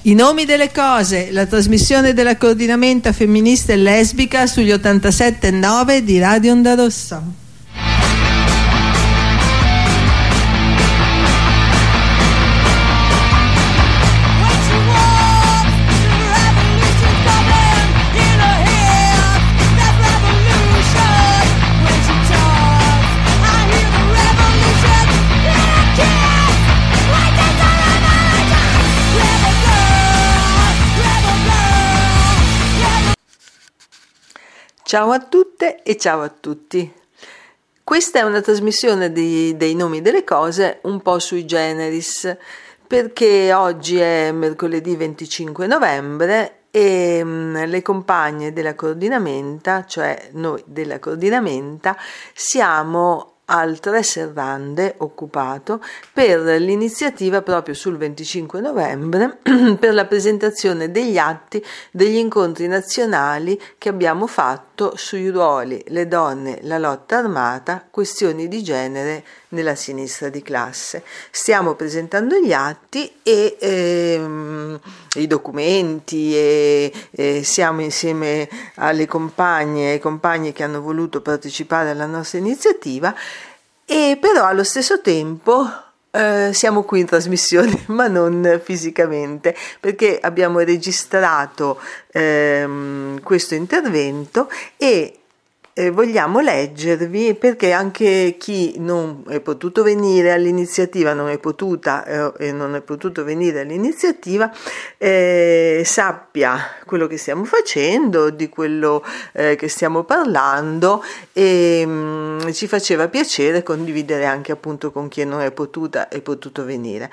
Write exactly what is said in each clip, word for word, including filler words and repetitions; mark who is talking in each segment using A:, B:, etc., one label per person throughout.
A: I nomi delle cose, la trasmissione della coordinamenta femminista e lesbica sugli ottantasette e nove di Radio Onda Rossa. Ciao a tutte e ciao a tutti. Questa è una trasmissione di, dei nomi delle cose un po' sui generis, perché oggi è mercoledì venticinque novembre e mh, le compagne della coordinamenta, cioè noi della coordinamenta, siamo al Tre Serrande occupato per l'iniziativa proprio sul venticinque novembre per la presentazione degli atti degli incontri nazionali che abbiamo fatto sui ruoli, le donne, la lotta armata, questioni di genere nella sinistra di classe. Stiamo presentando gli atti e ehm, i documenti e, e siamo insieme alle compagne e ai compagni che hanno voluto partecipare alla nostra iniziativa, e però allo stesso tempo eh, siamo qui in trasmissione ma non fisicamente, perché abbiamo registrato ehm, questo intervento e Eh, vogliamo leggervi, perché anche chi non è potuto venire all'iniziativa, non è potuta eh, e non è potuto venire all'iniziativa, eh, sappia quello che stiamo facendo, di quello eh, che stiamo parlando, e mh, ci faceva piacere condividere anche appunto con chi non è potuta e potuto venire.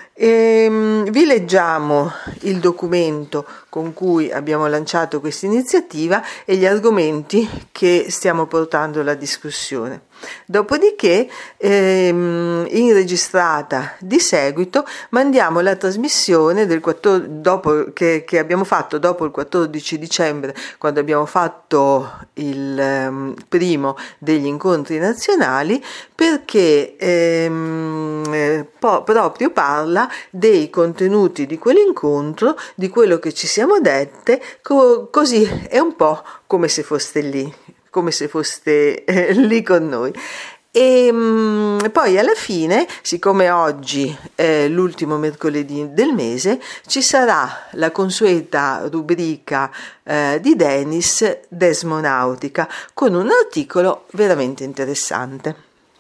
A: E, vi leggiamo il documento con cui abbiamo lanciato questa iniziativa e gli argomenti che stiamo portando alla discussione. Dopodiché, ehm, in registrata di seguito, mandiamo la trasmissione del quattordici, dopo, che, che abbiamo fatto dopo il quattordici dicembre, quando abbiamo fatto il ehm, primo degli incontri nazionali, perché ehm, eh, po- proprio parla dei contenuti di quell'incontro, di quello che ci siamo dette, co- così è un po' come se foste lì. come se foste eh, lì con noi. E mh, poi alla fine, siccome oggi è l'ultimo mercoledì del mese, ci sarà la consueta rubrica eh, di Denis, Desmonautica, con un articolo veramente interessante.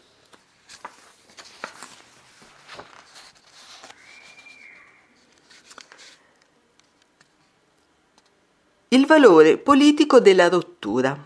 A: Il valore politico della rottura.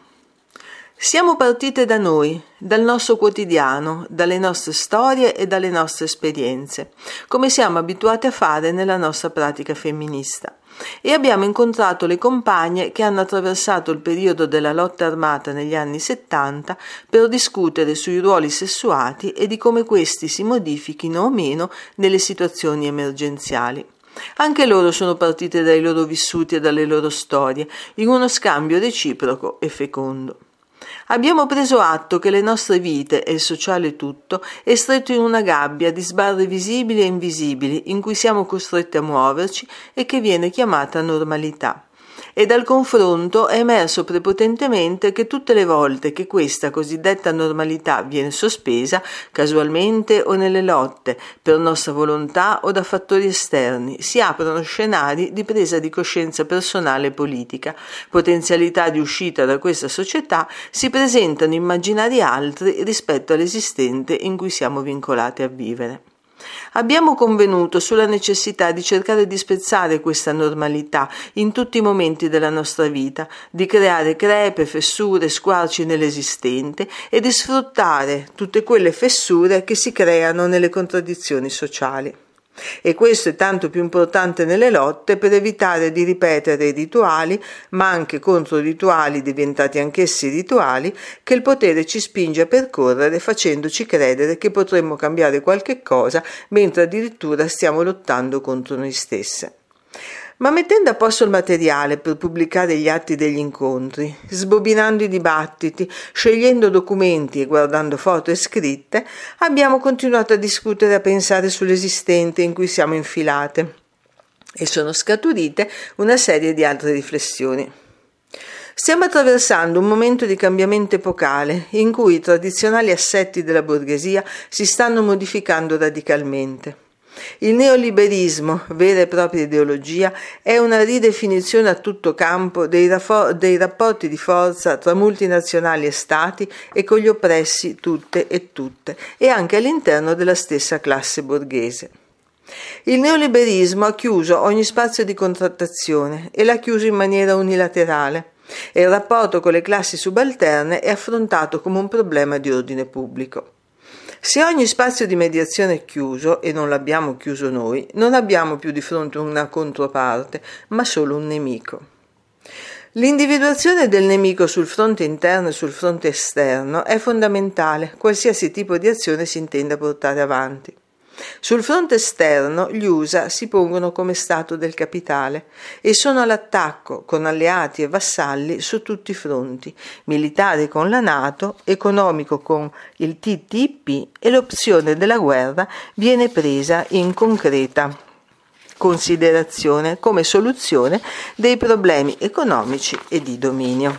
A: Siamo partite da noi, dal nostro quotidiano, dalle nostre storie e dalle nostre esperienze, come siamo abituati a fare nella nostra pratica femminista, e abbiamo incontrato le compagne che hanno attraversato il periodo della lotta armata negli anni settanta per discutere sui ruoli sessuati e di come questi si modifichino o meno nelle situazioni emergenziali. Anche loro sono partite dai loro vissuti e dalle loro storie, in uno scambio reciproco e fecondo. Abbiamo preso atto che le nostre vite e il sociale tutto è stretto in una gabbia di sbarre visibili e invisibili in cui siamo costretti a muoverci e che viene chiamata normalità. E dal confronto è emerso prepotentemente che tutte le volte che questa cosiddetta normalità viene sospesa, casualmente o nelle lotte, per nostra volontà o da fattori esterni, si aprono scenari di presa di coscienza personale e politica, potenzialità di uscita da questa società, si presentano immaginari altri rispetto all'esistente in cui siamo vincolati a vivere. Abbiamo convenuto sulla necessità di cercare di spezzare questa normalità in tutti i momenti della nostra vita, di creare crepe, fessure, squarci nell'esistente e di sfruttare tutte quelle fessure che si creano nelle contraddizioni sociali. E questo è tanto più importante nelle lotte per evitare di ripetere i rituali, ma anche contro rituali diventati anch'essi rituali, che il potere ci spinge a percorrere facendoci credere che potremmo cambiare qualche cosa mentre addirittura stiamo lottando contro noi stesse. Ma mettendo a posto il materiale per pubblicare gli atti degli incontri, sbobinando i dibattiti, scegliendo documenti e guardando foto e scritte, abbiamo continuato a discutere e a pensare sull'esistente in cui siamo infilate. e sono scaturite una serie di altre riflessioni. Stiamo attraversando un momento di cambiamento epocale in cui i tradizionali assetti della borghesia si stanno modificando radicalmente. Il neoliberismo, vera e propria ideologia, è una ridefinizione a tutto campo dei, raffor- dei rapporti di forza tra multinazionali e stati e con gli oppressi tutte e tutte, e anche all'interno della stessa classe borghese. Il neoliberismo ha chiuso ogni spazio di contrattazione e l'ha chiuso in maniera unilaterale, e il rapporto con le classi subalterne è affrontato come un problema di ordine pubblico. Se ogni spazio di mediazione è chiuso, e non l'abbiamo chiuso noi, non abbiamo più di fronte una controparte, ma solo un nemico. L'individuazione del nemico sul fronte interno e sul fronte esterno è fondamentale, qualsiasi tipo di azione si intenda portare avanti. Sul fronte esterno gli U S A si pongono come Stato del capitale e sono all'attacco con alleati e vassalli su tutti i fronti, militare con la NATO, economico con il T T I P, e l'opzione della guerra viene presa in concreta considerazione come soluzione dei problemi economici e di dominio.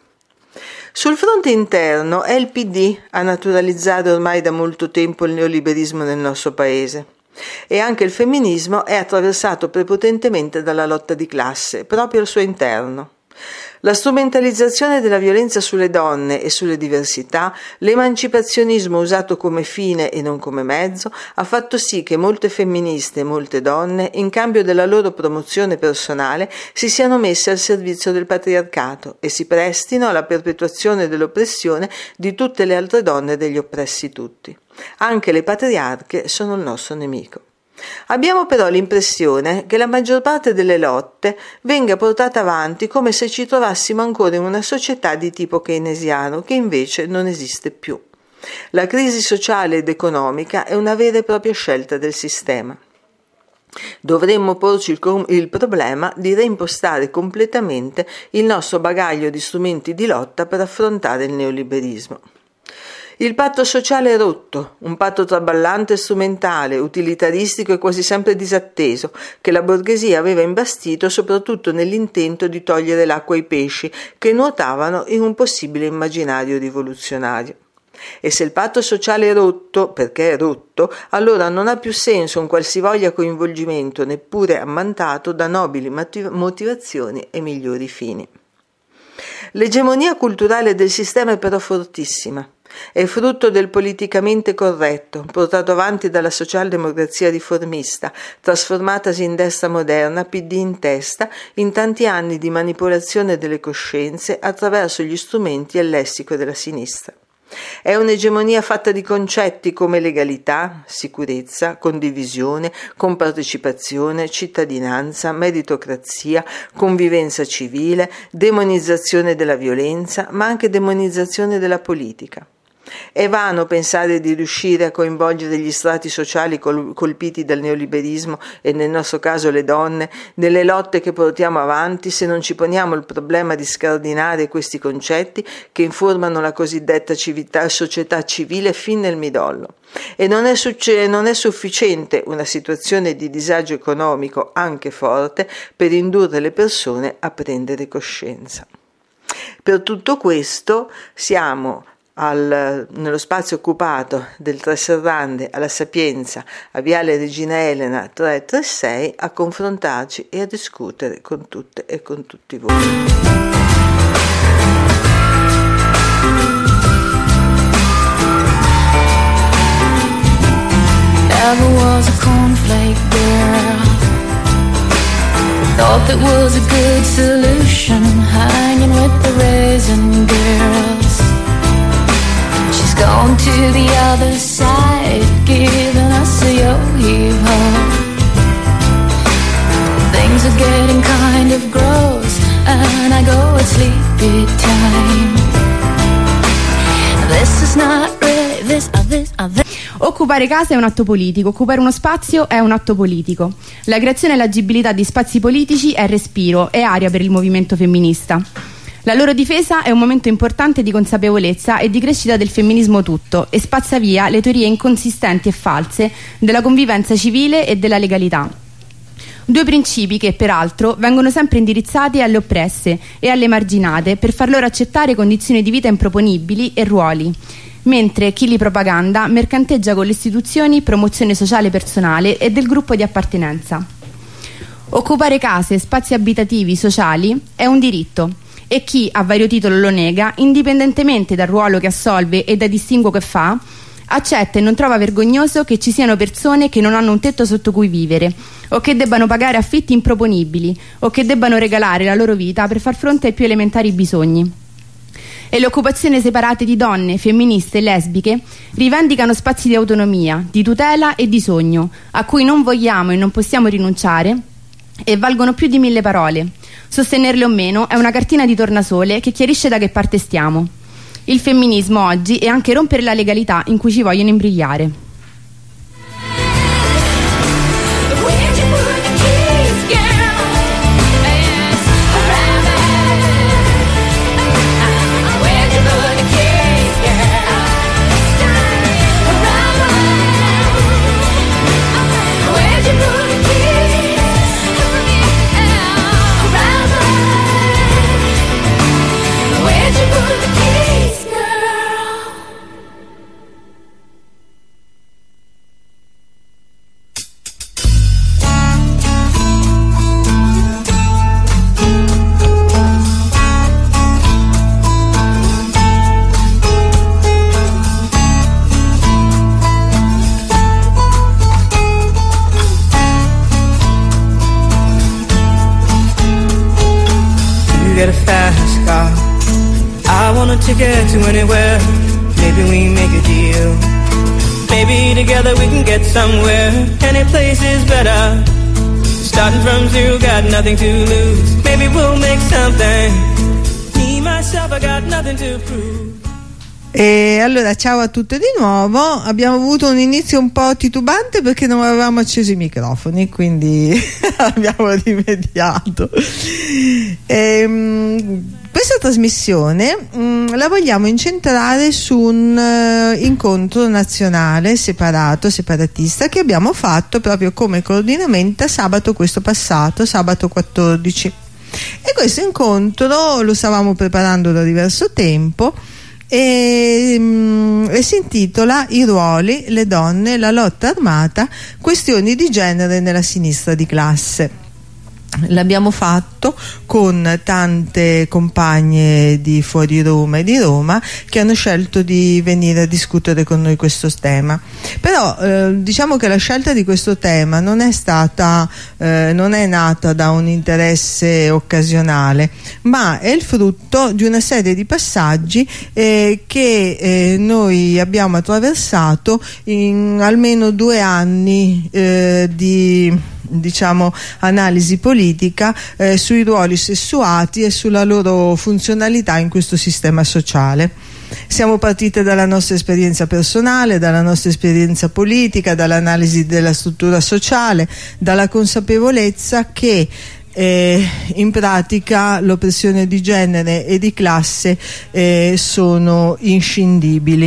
A: Sul fronte interno è il P D a naturalizzare ormai da molto tempo il neoliberismo nel nostro paese, e anche il femminismo è attraversato prepotentemente dalla lotta di classe, proprio al suo interno. La strumentalizzazione della violenza sulle donne e sulle diversità, l'emancipazionismo usato come fine e non come mezzo, ha fatto sì che molte femministe e molte donne, in cambio della loro promozione personale, si siano messe al servizio del patriarcato e si prestino alla perpetuazione dell'oppressione di tutte le altre donne degli oppressi tutti. Anche le patriarche sono il nostro nemico. Abbiamo però l'impressione che la maggior parte delle lotte venga portata avanti come se ci trovassimo ancora in una società di tipo keynesiano, che invece non esiste più. La crisi sociale ed economica è una vera e propria scelta del sistema. Dovremmo porci il, com- il problema di reimpostare completamente il nostro bagaglio di strumenti di lotta per affrontare il neoliberismo. Il patto sociale è rotto, un patto traballante e strumentale, utilitaristico e quasi sempre disatteso, che la borghesia aveva imbastito soprattutto nell'intento di togliere l'acqua ai pesci che nuotavano in un possibile immaginario rivoluzionario. E se il patto sociale è rotto, perché è rotto, allora non ha più senso un qualsivoglia coinvolgimento, neppure ammantato da nobili motivazioni e migliori fini. L'egemonia culturale del sistema è però fortissima. È frutto del politicamente corretto, portato avanti dalla socialdemocrazia riformista, trasformatasi in destra moderna, P D in testa, in tanti anni di manipolazione delle coscienze attraverso gli strumenti e il lessico della sinistra. È un'egemonia fatta di concetti come legalità, sicurezza, condivisione, compartecipazione, cittadinanza, meritocrazia, convivenza civile, demonizzazione della violenza, ma anche demonizzazione della politica. È vano pensare di riuscire a coinvolgere gli strati sociali col- colpiti dal neoliberismo, e nel nostro caso le donne, nelle lotte che portiamo avanti se non ci poniamo il problema di scardinare questi concetti che informano la cosiddetta cività, società civile fin nel midollo. E non è, succe- non è sufficiente una situazione di disagio economico anche forte per indurre le persone a prendere coscienza. Per tutto questo siamo Al, nello spazio occupato del Tre Serrande alla Sapienza, a Viale Regina Elena trecentotrentasei, a confrontarci e a discutere con tutte e con tutti voi.
B: Never was a cornflake girl. Thought that was a good solution, hanging with the raisin girls. She's gone to the other side, giving us a yo-yo. Things are getting kind of gross, and I go at sleepy time. This is not really this, uh, this, uh, this.
C: Occupare casa è un atto politico, occupare uno spazio è un atto politico. La creazione e l'agibilità di spazi politici è respiro, è aria per il movimento femminista. La loro difesa è un momento importante di consapevolezza e di crescita del femminismo tutto, e spazza via le teorie inconsistenti e false della convivenza civile e della legalità. Due principi che, peraltro, vengono sempre indirizzati alle oppresse e alle marginate per far loro accettare condizioni di vita improponibili e ruoli, mentre chi li propaganda mercanteggia con le istituzioni promozione sociale personale e del gruppo di appartenenza. Occupare case, spazi abitativi, sociali è un diritto e chi a vario titolo lo nega, indipendentemente dal ruolo che assolve e dal distinguo che fa, accetta e non trova vergognoso che ci siano persone che non hanno un tetto sotto cui vivere, o che debbano pagare affitti improponibili, o che debbano regalare la loro vita per far fronte ai più elementari bisogni. E le occupazioni separate di donne, femministe e lesbiche rivendicano spazi di autonomia, di tutela e di sogno, a cui non vogliamo e non possiamo rinunciare, e valgono più di mille parole. Sostenerle o meno è una cartina di tornasole che chiarisce da che parte stiamo. Il femminismo oggi è anche rompere la legalità in cui ci vogliono imbrigliare.
D: Ticket to anywhere, maybe we make a deal. Maybe together we can get somewhere. Any place is better. Starting from zero, got nothing to lose. Maybe we'll make something. Me, myself, I got nothing to prove.
A: E allora ciao a tutte di nuovo. Abbiamo avuto un inizio un po' titubante perché non avevamo acceso i microfoni, quindi abbiamo rimediato. Ehm, questa trasmissione mh, la vogliamo incentrare su un uh, incontro nazionale separato, separatista che abbiamo fatto proprio come coordinamento sabato questo passato, sabato quattordici. E questo incontro lo stavamo preparando da diverso tempo. E, mm, e si intitola I ruoli, le donne, la lotta armata, questioni di genere nella sinistra di classe. L'abbiamo fatto con tante compagne di fuori Roma e di Roma che hanno scelto di venire a discutere con noi questo tema. Però eh, diciamo che la scelta di questo tema non è stata eh, non è nata da un interesse occasionale, ma è il frutto di una serie di passaggi eh, che eh, noi abbiamo attraversato in almeno due anni eh, di diciamo analisi politica eh, sui ruoli sessuati e sulla loro funzionalità in questo sistema sociale. Siamo partite dalla nostra esperienza personale, dalla nostra esperienza politica, dall'analisi della struttura sociale, dalla consapevolezza che Eh, in pratica l'oppressione di genere e di classe eh, sono inscindibili.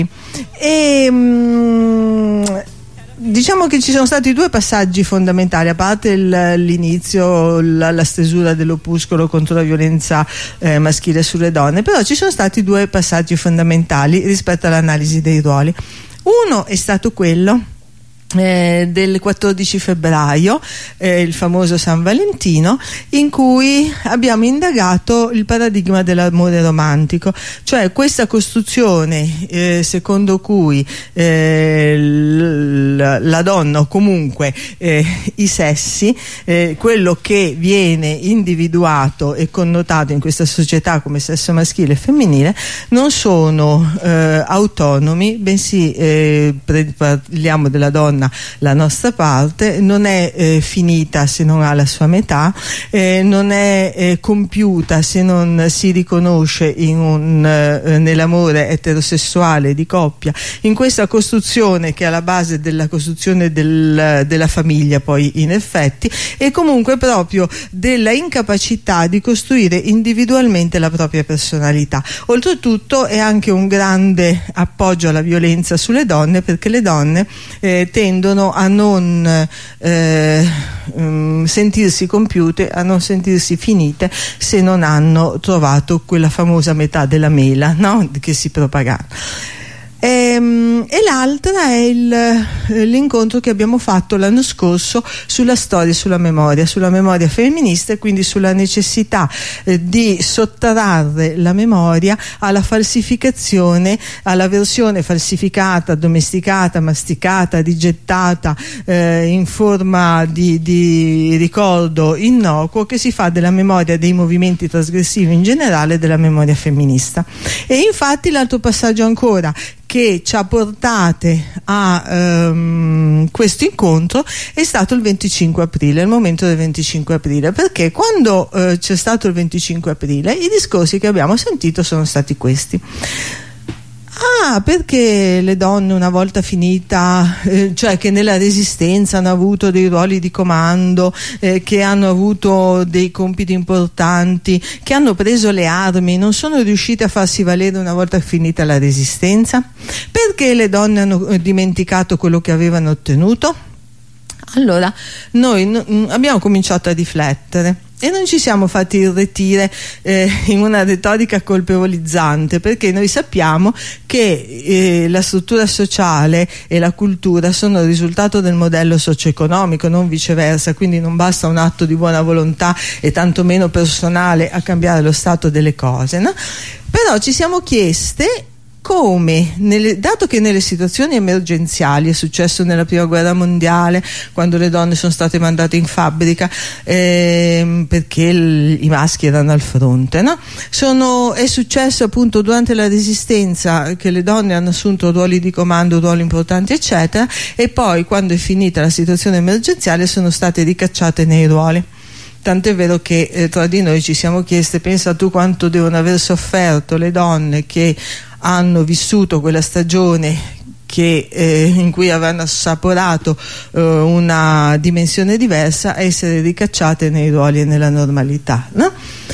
A: E mh, diciamo che ci sono stati due passaggi fondamentali, a parte l'inizio, la, la stesura dell'opuscolo contro la violenza eh, maschile sulle donne, però ci sono stati due passaggi fondamentali rispetto all'analisi dei ruoli. Uno è stato quello Eh, del quattordici febbraio, eh, il famoso San Valentino, in cui abbiamo indagato il paradigma dell'amore romantico, cioè questa costruzione eh, secondo cui eh, la, la donna o comunque eh, i sessi, eh, quello che viene individuato e connotato in questa società come sesso maschile e femminile, non sono eh, autonomi, bensì eh, parliamo della donna la nostra parte, non è eh, finita se non ha la sua metà, eh, non è eh, compiuta se non si riconosce in un, eh, nell'amore eterosessuale di coppia, in questa costruzione che è alla base della costruzione del, della famiglia poi in effetti, e comunque proprio della incapacità di costruire individualmente la propria personalità. Oltretutto è anche un grande appoggio alla violenza sulle donne, perché le donne eh, tendono
E: tendono a non eh, um, sentirsi compiute, a non sentirsi finite se non hanno trovato quella famosa metà della mela, no? Che si propaganda. E, e l'altra è l'incontro che abbiamo fatto l'anno scorso sulla storia e sulla memoria, sulla memoria femminista, e quindi sulla necessità eh, di sottrarre la memoria alla falsificazione, alla versione falsificata, domesticata, masticata, rigettata eh, in forma di, di ricordo innocuo che si fa della memoria dei movimenti trasgressivi in generale e della memoria femminista. E infatti l'altro passaggio ancora che ci ha portate a um, questo incontro è stato il venticinque aprile, il momento del venticinque aprile, perché quando uh, c'è stato il venticinque aprile i discorsi che abbiamo sentito sono stati questi. Ah, perché le donne una volta finita, eh, cioè che nella resistenza hanno avuto dei ruoli di comando, eh, che hanno avuto dei compiti importanti, che hanno preso le armi, non sono riuscite a farsi valere una volta finita la resistenza? Perché le donne hanno dimenticato quello che avevano ottenuto? Allora noi no, abbiamo cominciato a riflettere e non ci siamo fatti irretire eh, in una retorica colpevolizzante, perché noi sappiamo che eh, la struttura sociale e la cultura sono il risultato del modello socio-economico, non viceversa, quindi non basta un atto di buona volontà e tantomeno personale a cambiare lo stato delle cose, no? Però ci siamo chieste come, nelle, dato che nelle situazioni emergenziali, è successo nella prima guerra mondiale quando le donne sono state mandate in fabbrica eh, perché il, i maschi erano al fronte, no? Sono, è successo appunto durante la resistenza che le donne hanno assunto ruoli di comando, ruoli importanti eccetera, e poi quando è finita la situazione emergenziale sono state ricacciate nei ruoli. Tant'è vero che eh, tra di noi ci siamo chieste: pensa tu quanto devono aver sofferto le donne che hanno vissuto quella stagione che, eh, in cui avranno assaporato eh, una dimensione diversa, a essere ricacciate nei ruoli e nella normalità, no?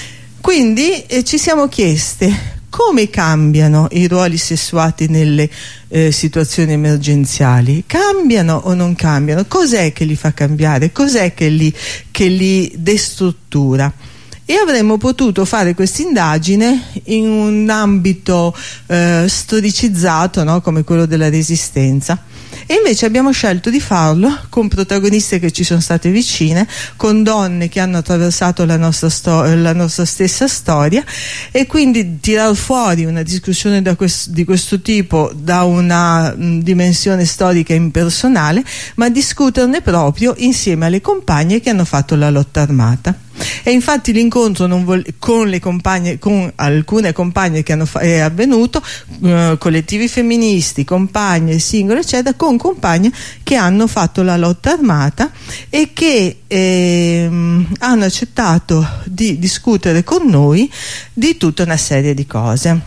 E: Quindi eh, ci siamo chieste come cambiano i ruoli sessuati nelle eh, situazioni emergenziali. Cambiano o non cambiano? Cos'è che li fa cambiare? Cos'è che li, che li destruttura? E avremmo potuto fare questa indagine in un ambito eh, storicizzato, no? Come quello della resistenza, e invece abbiamo scelto di farlo con protagoniste che ci sono state vicine, con donne che hanno attraversato la nostra, sto- la nostra stessa storia, e quindi tirar fuori una discussione da quest- di questo tipo da una mh, dimensione storica impersonale, ma discuterne proprio insieme alle compagne che hanno fatto la lotta armata. E infatti l'incontro non vol- con le compagne, con alcune compagne che hanno fa- è avvenuto, eh, collettivi femministi, compagne, singole eccetera, con compagne che hanno fatto la lotta armata e che ehm, hanno accettato di discutere con noi di tutta una serie di cose.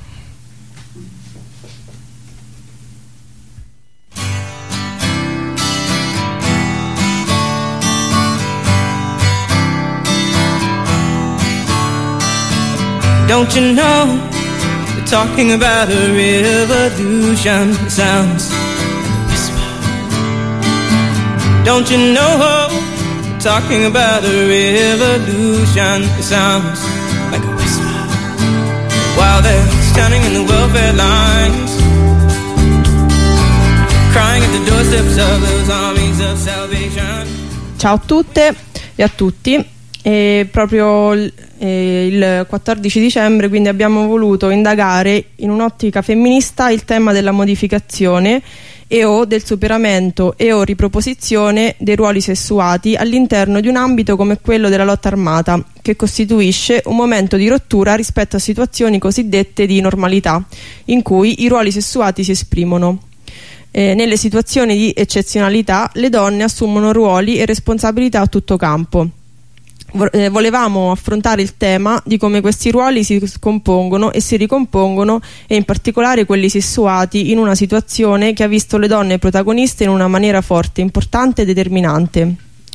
D: Don't you know, they're talking about a revolution. It sounds like a whisper. Don't you know, they're talking about a revolution. It sounds like a whisper. While they're standing in the welfare lines, crying at the doorsteps of those armies of salvation.
F: Ciao a tutte e a tutti. E proprio eh, il quattordici dicembre quindi abbiamo voluto indagare in un'ottica femminista il tema della modificazione e o del superamento e o riproposizione dei ruoli sessuati all'interno di un ambito come quello della lotta armata, che costituisce un momento di rottura rispetto a situazioni cosiddette di normalità, in cui i ruoli sessuati si esprimono. Eh, nelle situazioni di eccezionalità le donne assumono ruoli e responsabilità a tutto campo. Volevamo affrontare il tema di come questi ruoli si scompongono e si ricompongono, e in particolare quelli sessuati, in una situazione che ha visto le donne protagoniste in una maniera forte, importante e determinante.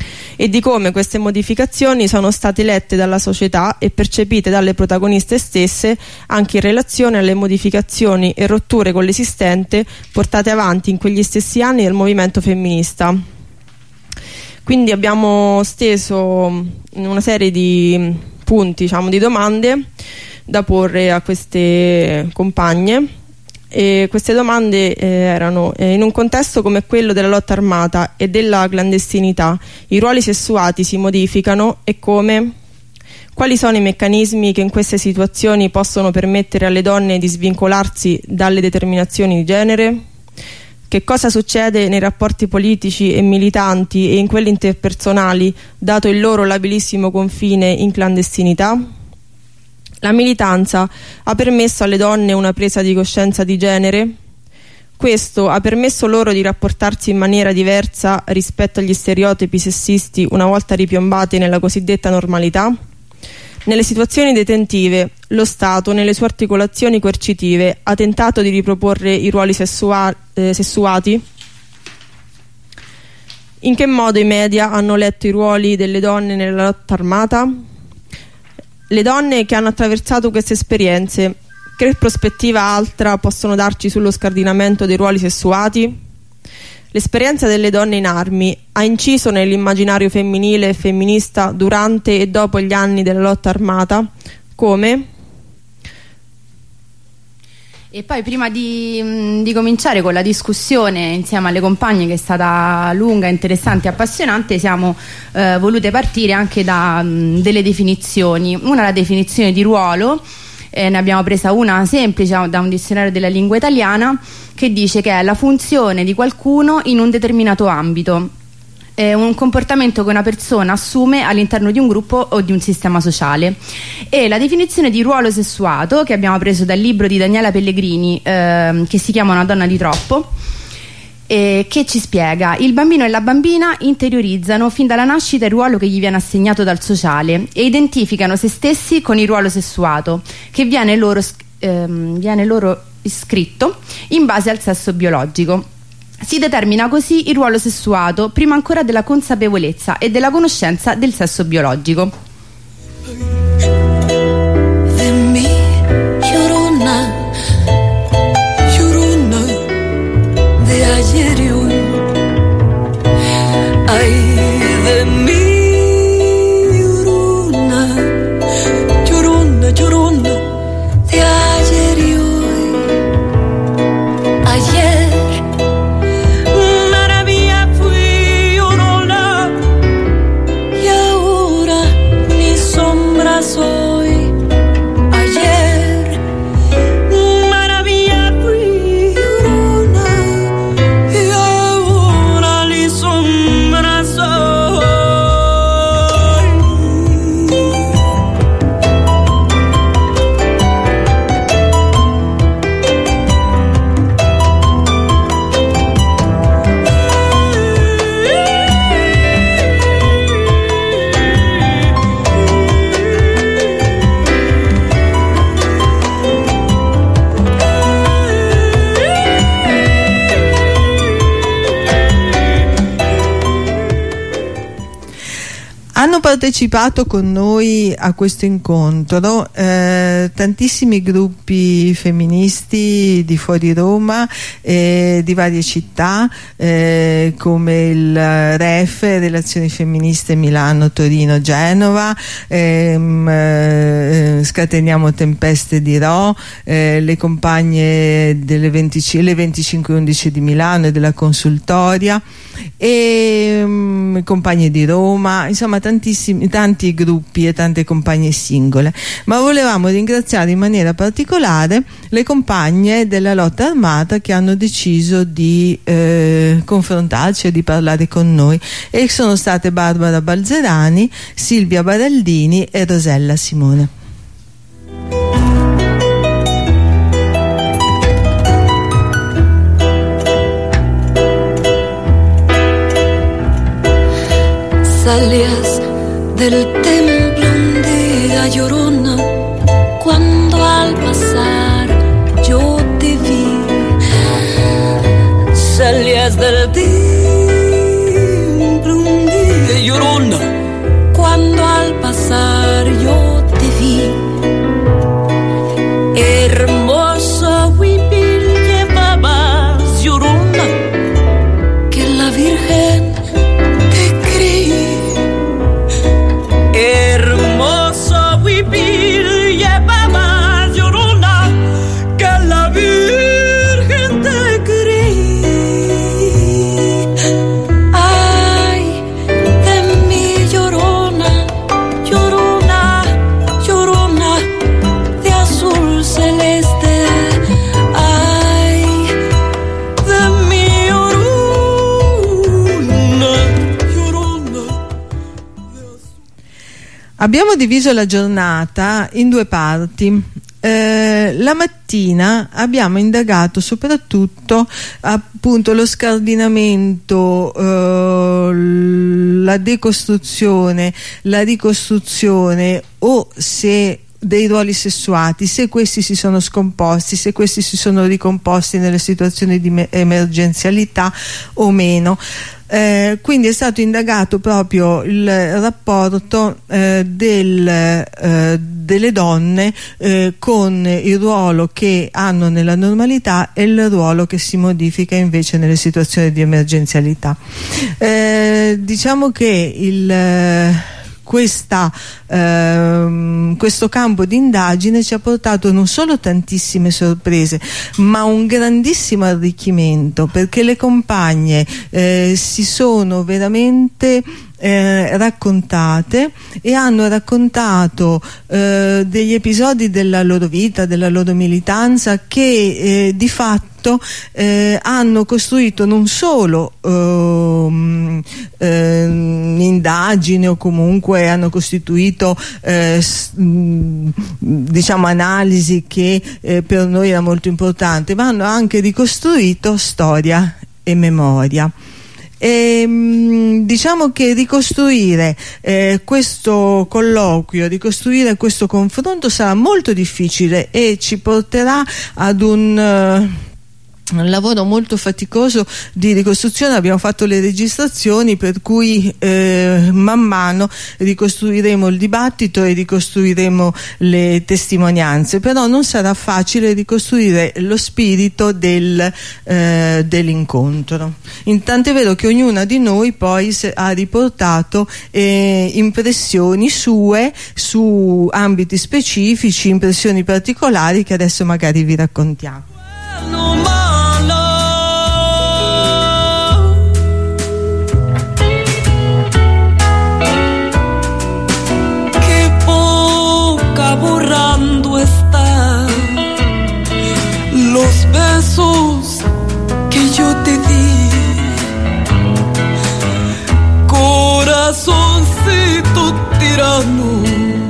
F: e di come queste modificazioni sono state lette dalla società e percepite dalle protagoniste stesse anche in relazione alle modificazioni e rotture con l'esistente portate avanti in quegli stessi anni del movimento femminista. Quindi abbiamo steso una serie di punti, diciamo, di domande da porre a queste compagne. E queste domande eh, erano: eh, in un contesto come quello della lotta armata e della clandestinità, i ruoli sessuati si modificano e come? Quali sono i meccanismi che in queste situazioni possono permettere alle donne di svincolarsi dalle determinazioni di genere? Che cosa succede nei rapporti politici e militanti e in quelli interpersonali, dato il loro labilissimo confine in clandestinità? La militanza ha permesso alle donne una presa di coscienza di genere? Questo ha permesso loro di rapportarsi in maniera diversa rispetto agli stereotipi sessisti una volta ripiombati nella cosiddetta normalità? Nelle situazioni detentive, lo Stato, nelle sue articolazioni coercitive, ha tentato di riproporre i ruoli sessua- eh, sessuati? In che modo i media hanno letto i ruoli delle donne nella lotta armata? Le donne che hanno attraversato queste esperienze, che prospettiva altra possono darci sullo scardinamento dei ruoli sessuati? L'esperienza delle donne in armi ha inciso nell'immaginario femminile e femminista durante e dopo gli anni della lotta armata? Come?
C: E poi prima di, di cominciare con la discussione insieme alle compagne, che è stata lunga, interessante e appassionante, siamo eh, volute partire anche da mh, delle definizioni. Una è la definizione di ruolo, eh, ne abbiamo presa una semplice da un dizionario della lingua italiana, che dice che è la funzione di qualcuno in un determinato ambito. È un comportamento che una persona assume all'interno di un gruppo o di un sistema sociale. E la definizione di ruolo sessuato, che abbiamo preso dal libro di Daniela Pellegrini, eh, che si chiama Una donna di troppo, eh, che ci spiega: il bambino e la bambina interiorizzano fin dalla nascita il ruolo che gli viene assegnato dal sociale e identificano se stessi con il ruolo sessuato che viene loro, ehm, viene loro iscritto in base al sesso biologico. Si determina così il ruolo sessuato prima ancora della consapevolezza e della conoscenza del sesso biologico.
B: De mí, llorona, llorona, de ayer y hoy. Ay, de mí, llorona, llorona, llorona, de ayer y hoy. Ayer soy, ayer maravilla fui llorona y ahora li sombra soy.
E: Hanno partecipato con noi a questo incontro eh, tantissimi gruppi femministi di fuori Roma, eh, di varie città, eh, come il R E F, Relazioni Femministe Milano, Torino, Genova, ehm, eh, Scateniamo Tempeste di Rho, eh, le compagne delle venticinque, le venticinque undici di Milano e della Consultoria, e um, compagne di Roma, insomma tantissimi, tanti gruppi e tante compagne singole. Ma volevamo ringraziare in maniera particolare le compagne della lotta armata che hanno deciso di eh, confrontarci e di parlare con noi, e sono state Barbara Balzerani, Silvia Baraldini e Rosella Simone.
B: Salías del templo un día, llorona, cuando al pasar yo te vi. Salías del templo un día, llorona,
E: Abbiamo diviso la giornata in due parti. Eh, la mattina abbiamo indagato soprattutto appunto lo scardinamento, eh, la decostruzione, la ricostruzione, o se dei ruoli sessuati, se questi si sono scomposti, se questi si sono ricomposti nelle situazioni di emergenzialità o meno. Eh, quindi è stato indagato proprio il rapporto eh, del, eh, delle donne eh, con il ruolo che hanno nella normalità e il ruolo che si modifica invece nelle situazioni di emergenzialità. Eh, diciamo che il Questa, ehm, questo campo di indagine ci ha portato non solo tantissime sorprese, ma un grandissimo arricchimento, perché le compagne eh, si sono veramente Eh, raccontate e hanno raccontato eh, degli episodi della loro vita, della loro militanza, che eh, di fatto eh, hanno costruito non solo eh, eh, indagini, o comunque hanno costituito eh, diciamo analisi che eh, per noi era molto importante, ma hanno anche ricostruito storia e memoria. E, diciamo che ricostruire eh, questo colloquio, ricostruire questo confronto sarà molto difficile e ci porterà ad un uh, un lavoro molto faticoso di ricostruzione. Abbiamo fatto le registrazioni, per cui eh, man mano ricostruiremo il dibattito e ricostruiremo le testimonianze, però non sarà facile ricostruire lo spirito del, eh, dell'incontro. Intanto è vero che ognuna di noi poi ha riportato eh, impressioni sue su ambiti specifici, impressioni particolari che adesso magari vi raccontiamo.
G: Borrando está los besos que yo te di, corazoncito tirano.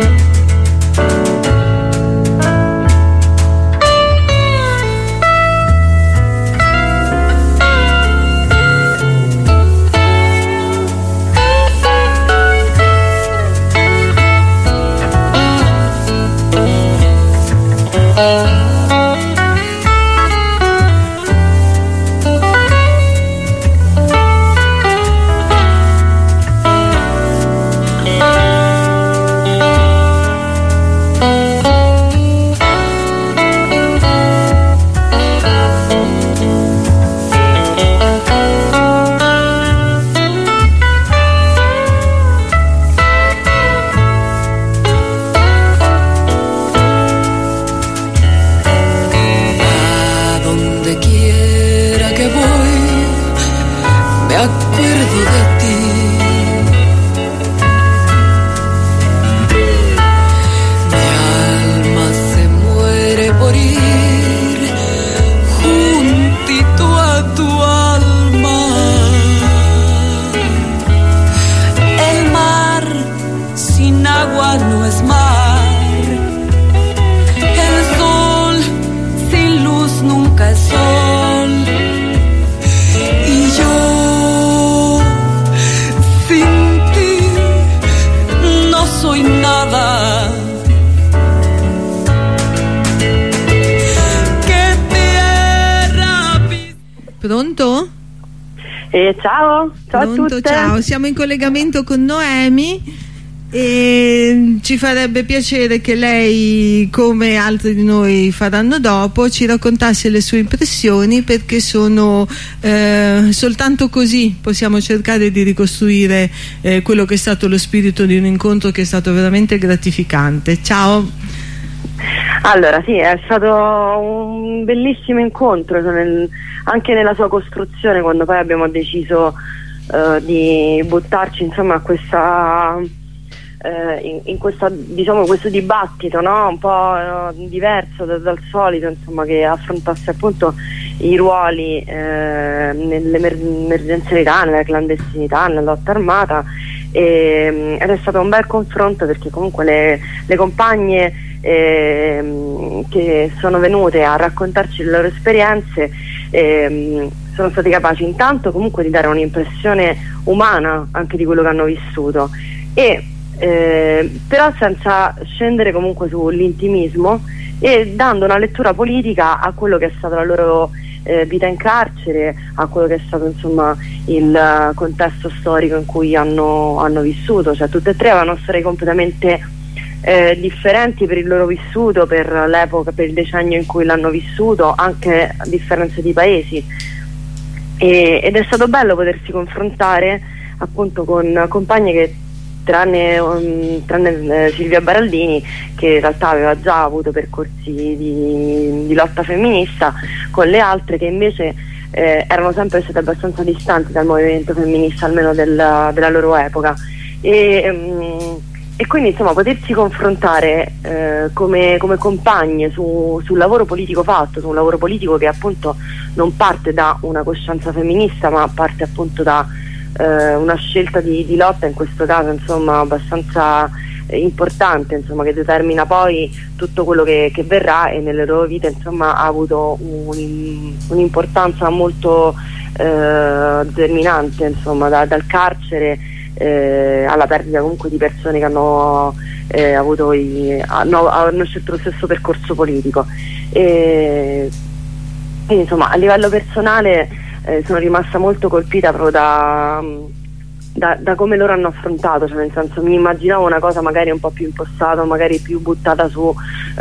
E: Pronto?
H: Eh, ciao, ciao
E: Pronto,
H: a tutte.
E: Ciao, siamo in collegamento con Noemi e ci farebbe piacere che lei, come altri di noi faranno dopo, ci raccontasse le sue impressioni, perché sono eh, soltanto così possiamo cercare di ricostruire eh, quello che è stato lo spirito di un incontro che è stato veramente gratificante. Ciao.
H: Allora sì, è stato un bellissimo incontro nel, anche nella sua costruzione, quando poi abbiamo deciso uh, di buttarci insomma a questa uh, in, in questa, diciamo, questo dibattito, no? Un po' uh, diverso da, dal solito, insomma, che affrontasse appunto i ruoli uh, nell'emergenzialità, nella clandestinità, nella lotta armata e, ed è stato un bel confronto, perché comunque le, le compagne eh, che sono venute a raccontarci le loro esperienze eh, sono stati capaci intanto comunque di dare un'impressione umana anche di quello che hanno vissuto, e eh, però senza scendere comunque sull'intimismo, e dando una lettura politica a quello che è stata la loro eh, vita in carcere, a quello che è stato insomma il contesto storico in cui hanno, hanno vissuto. Cioè tutte e tre avevano storie completamente eh, differenti per il loro vissuto, per l'epoca, per il decennio in cui l'hanno vissuto, anche a differenza di paesi, e, ed è stato bello potersi confrontare appunto con compagne che tranne, um, tranne eh, Silvia Baraldini, che in realtà aveva già avuto percorsi di, di lotta femminista, con le altre che invece eh, erano sempre state abbastanza distanti dal movimento femminista, almeno del, della loro epoca, e, um, e quindi insomma potersi confrontare eh, come, come compagne su, sul lavoro politico fatto, su un lavoro politico che appunto non parte da una coscienza femminista, ma parte appunto da eh, una scelta di, di lotta, in questo caso insomma abbastanza eh, importante, insomma, che determina poi tutto quello che, che verrà, e nelle loro vite insomma ha avuto un, un'importanza molto eh, determinante, insomma, da, dal carcere eh, alla perdita comunque di persone che hanno eh, avuto i, hanno, hanno scelto lo stesso percorso politico, e quindi insomma a livello personale eh, sono rimasta molto colpita proprio da, da, da come loro hanno affrontato, cioè nel senso, mi immaginavo una cosa magari un po' più impostata, magari più buttata su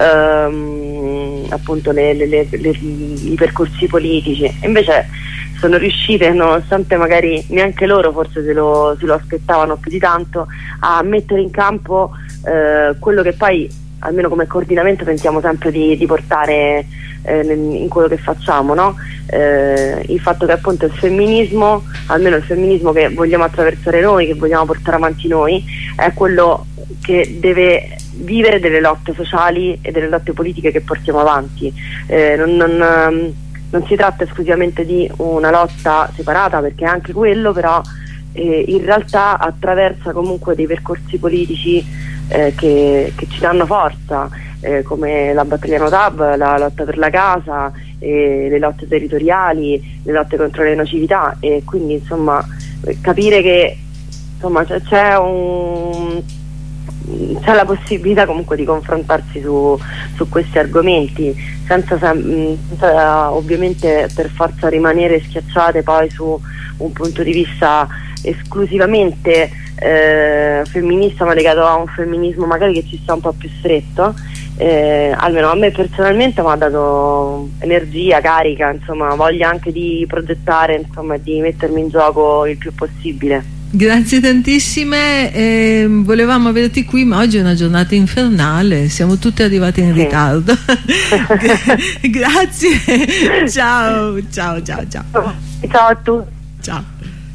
H: ehm, appunto le, le, le, le, i percorsi politici, e invece sono riuscite, nonostante magari neanche loro forse se lo, se lo aspettavano più di tanto, a mettere in campo eh, quello che poi almeno come coordinamento tentiamo sempre di, di portare eh, in quello che facciamo, no? Eh, il fatto che appunto il femminismo, almeno il femminismo che vogliamo attraversare noi, che vogliamo portare avanti noi, è quello che deve vivere delle lotte sociali e delle lotte politiche che portiamo avanti. Eh, non, non, non si tratta esclusivamente di una lotta separata, perché anche quello, però eh, in realtà attraversa comunque dei percorsi politici eh, che, che ci danno forza, eh, come la battaglia No Tab, la lotta per la casa, eh, le lotte territoriali, le lotte contro le nocività, e quindi insomma capire che insomma c'è, c'è un c'è la possibilità comunque di confrontarsi su, su questi argomenti senza, senza ovviamente per forza rimanere schiacciate poi su un punto di vista esclusivamente eh, femminista, ma legato a un femminismo magari che ci sta un po' più stretto. Eh, almeno a me personalmente mi ha dato energia, carica, insomma voglia anche di progettare, insomma, di mettermi in gioco il più possibile.
A: Grazie tantissime, eh, volevamo averti qui, ma oggi è una giornata infernale, siamo tutti arrivati in sì. ritardo. Grazie, ciao, ciao, ciao, ciao.
H: Ciao a tutti.
A: Ciao.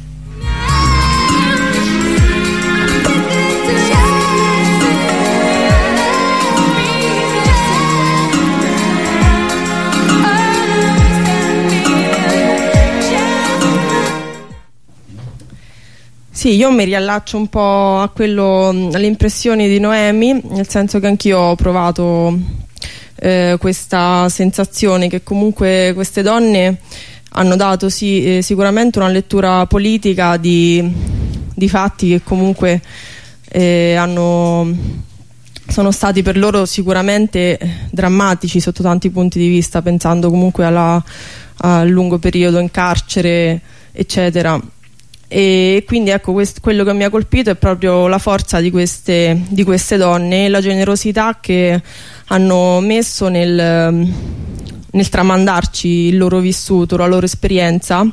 F: Sì, io mi riallaccio un po' a quello, alle impressioni di Noemi, nel senso che anch'io ho provato eh, questa sensazione che comunque queste donne hanno dato sì, eh, sicuramente una lettura politica di, di fatti che comunque eh, hanno, sono stati per loro sicuramente drammatici sotto tanti punti di vista, pensando comunque alla, al lungo periodo in carcere, eccetera. E quindi ecco, questo, quello che mi ha colpito è proprio la forza di queste, di queste donne e la generosità che hanno messo nel, nel tramandarci il loro vissuto, la loro esperienza,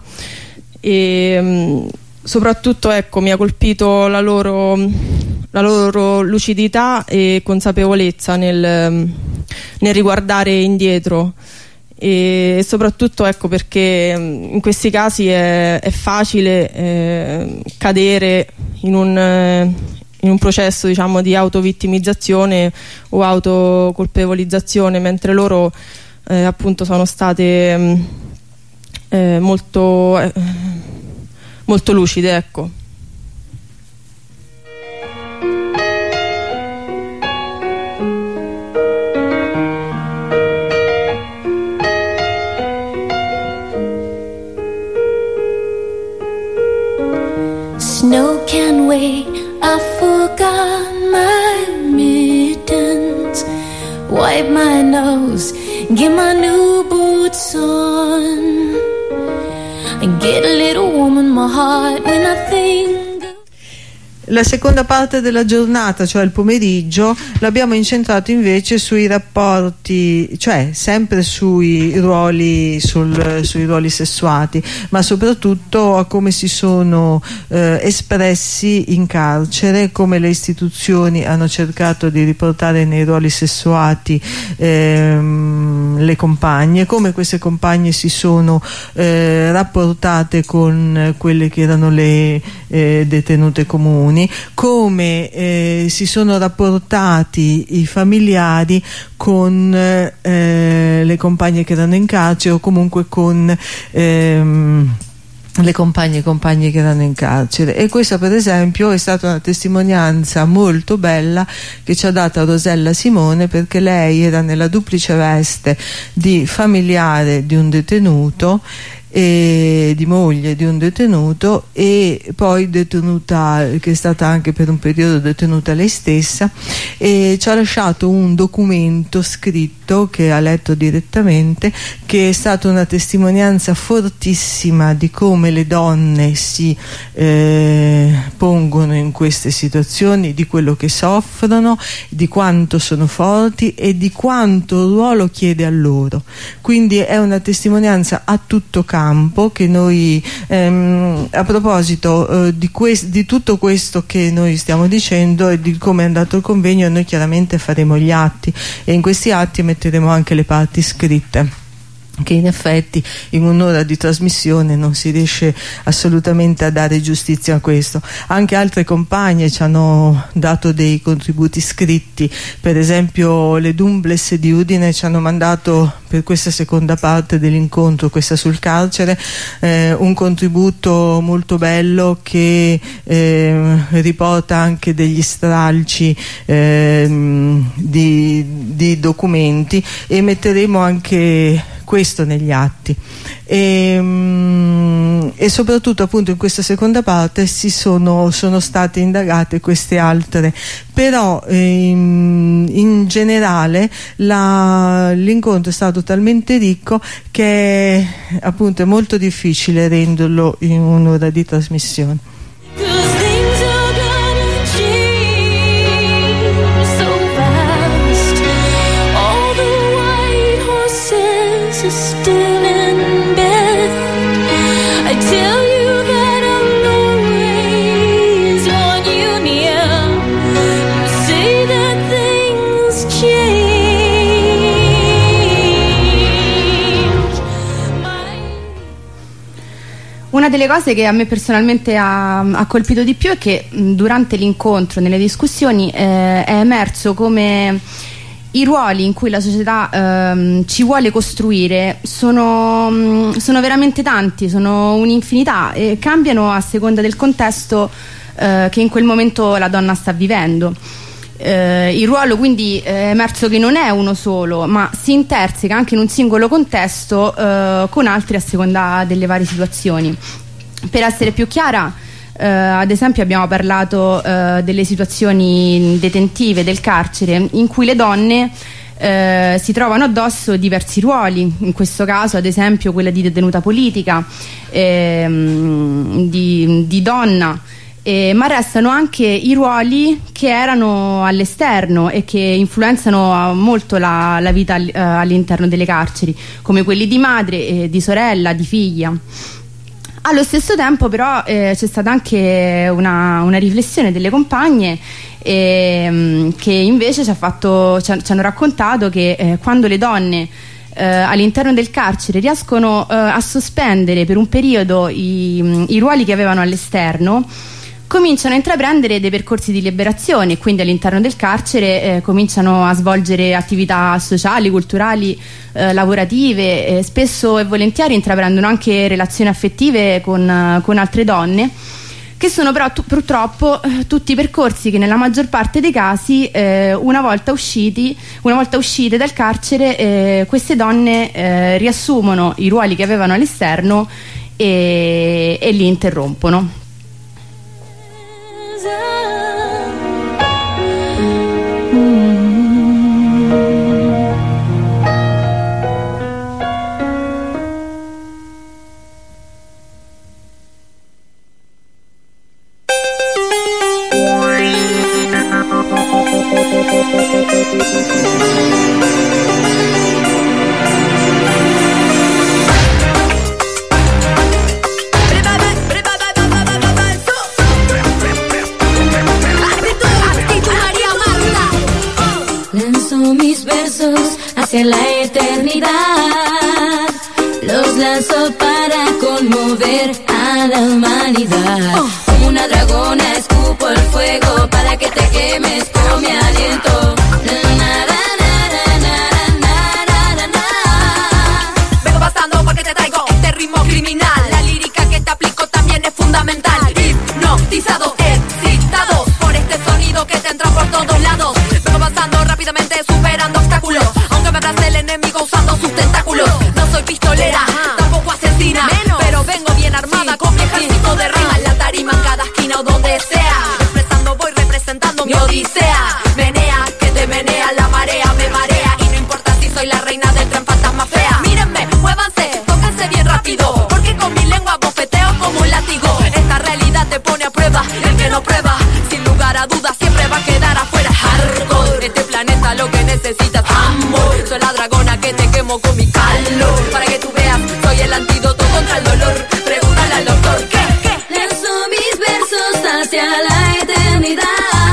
F: e soprattutto ecco, mi ha colpito la loro, la loro lucidità e consapevolezza nel, nel riguardare indietro. E soprattutto ecco perché in questi casi è, è facile eh, cadere in un, in un processo, diciamo, di autovittimizzazione o autocolpevolizzazione, mentre loro eh, appunto sono state eh, molto, eh, molto lucide, ecco.
B: day I forgot my mittens. Wipe my nose, get my new boots on, and get a little warm in my heart when I think.
E: La seconda parte della giornata, cioè il pomeriggio, l'abbiamo incentrato invece sui rapporti, cioè sempre sui ruoli, sul, sui ruoli sessuati, ma soprattutto a come si sono eh, espressi in carcere, come le istituzioni hanno cercato di riportare nei ruoli sessuati ehm, le compagne, come queste compagne si sono eh, rapportate con quelle che erano le eh, detenute comuni, come eh, si sono rapportati i familiari con eh, le compagne che erano in carcere, o comunque con ehm, le compagne e compagni che erano in carcere. E questa per esempio è stata una testimonianza molto bella che ci ha data Rosella Simone, perché lei era nella duplice veste di familiare di un detenuto e di moglie di un detenuto, e poi detenuta, che è stata anche per un periodo detenuta lei stessa, e ci ha lasciato un documento scritto che ha letto direttamente, che è stata una testimonianza fortissima di come le donne si eh, pongono in queste situazioni, di quello che soffrono, di quanto sono forti e di quanto il ruolo chiede a loro. Quindi è una testimonianza a tutto campo che noi ehm, a proposito eh, di, di tutto questo che noi stiamo dicendo e di come è andato il convegno, noi chiaramente faremo gli atti, e in questi atti metteremo anche le parti scritte, che in effetti in un'ora di trasmissione non si riesce assolutamente a dare giustizia a questo. Anche altre compagne ci hanno dato dei contributi scritti, per esempio le Dumbles di Udine ci hanno mandato per questa seconda parte dell'incontro, questa sul carcere, eh, un contributo molto bello che eh, riporta anche degli stralci eh, di, di documenti, e metteremo anche questo negli atti. E, e soprattutto appunto in questa seconda parte si sono, sono state indagate queste altre, però in, in generale l'incontro è stato talmente ricco che appunto è molto difficile renderlo in un'ora di trasmissione.
C: Una delle cose che a me personalmente ha, ha colpito di più è che mh, durante l'incontro, nelle discussioni, eh, è emerso come i ruoli in cui la società ehm, ci vuole costruire sono, mh, sono veramente tanti, sono un'infinità, e cambiano a seconda del contesto eh, che in quel momento la donna sta vivendo. Eh, il ruolo quindi è emerso che non è uno solo, ma si interseca anche in un singolo contesto eh, con altri a seconda delle varie situazioni. Per essere più chiara, eh, ad esempio abbiamo parlato eh, delle situazioni detentive del carcere in cui le donne eh, si trovano addosso diversi ruoli, in questo caso ad esempio quella di detenuta politica, ehm, di, di donna. Eh, ma restano anche i ruoli che erano all'esterno e che influenzano molto la, la vita uh, all'interno delle carceri, come quelli di madre, eh, di sorella, di figlia. Allo stesso tempo però eh, c'è stata anche una, una riflessione delle compagne eh, che invece ci, ha fatto, ci, ci hanno raccontato che eh, quando le donne eh, all'interno del carcere riescono eh, a sospendere per un periodo i, i ruoli che avevano all'esterno, cominciano a intraprendere dei percorsi di liberazione, quindi all'interno del carcere eh, cominciano a svolgere attività sociali, culturali, eh, lavorative, eh, spesso e volentieri intraprendono anche relazioni affettive con, con altre donne, che sono però purtroppo eh, tutti percorsi che nella maggior parte dei casi eh, una volta usciti, una volta uscite dal carcere, eh, queste donne eh, riassumono i ruoli che avevano all'esterno e, e li interrompono.
B: Lanzo mis versos hacia la eternidad, los lanzo para conmover a la humanidad. Como una dragona escupo el fuego para que te quemes con mi aliento. Na, na, na, na, na, na, na, na, na.
I: Vengo bastando porque te traigo este ritmo criminal. La lírica que te aplico también es fundamental. Hipnotizado, excitado por este sonido que te entra por todos lados. Vengo avanzando rápidamente, superando obstáculos, aunque me abrace el enemigo usando sus tentáculos. No soy pistolera, tampoco asesina, pero vengo bien armada con mi ejército de rimas. La tarima en cada esquina o donde sea, expresando voy representando mi odisea. Menea, que te menea la marea, me marea y no importa si soy la reina del tren fantasma fea. Mírenme, muévanse, tóquense bien rápido, porque con mi lengua bofeteo como un látigo. Esta realidad te pone a prueba, el que no prueba, sin lugar a dudas siempre va a quedar afuera. Hardcore, este planeta lo que necesita es amor. Soy la dragona que te quemo con mi calor, para que tú veas, soy el antídoto contra el dolor. Pregúntale al doctor, ¿qué? ¿Qué?
B: Lanzo mis versos hacia la eternidad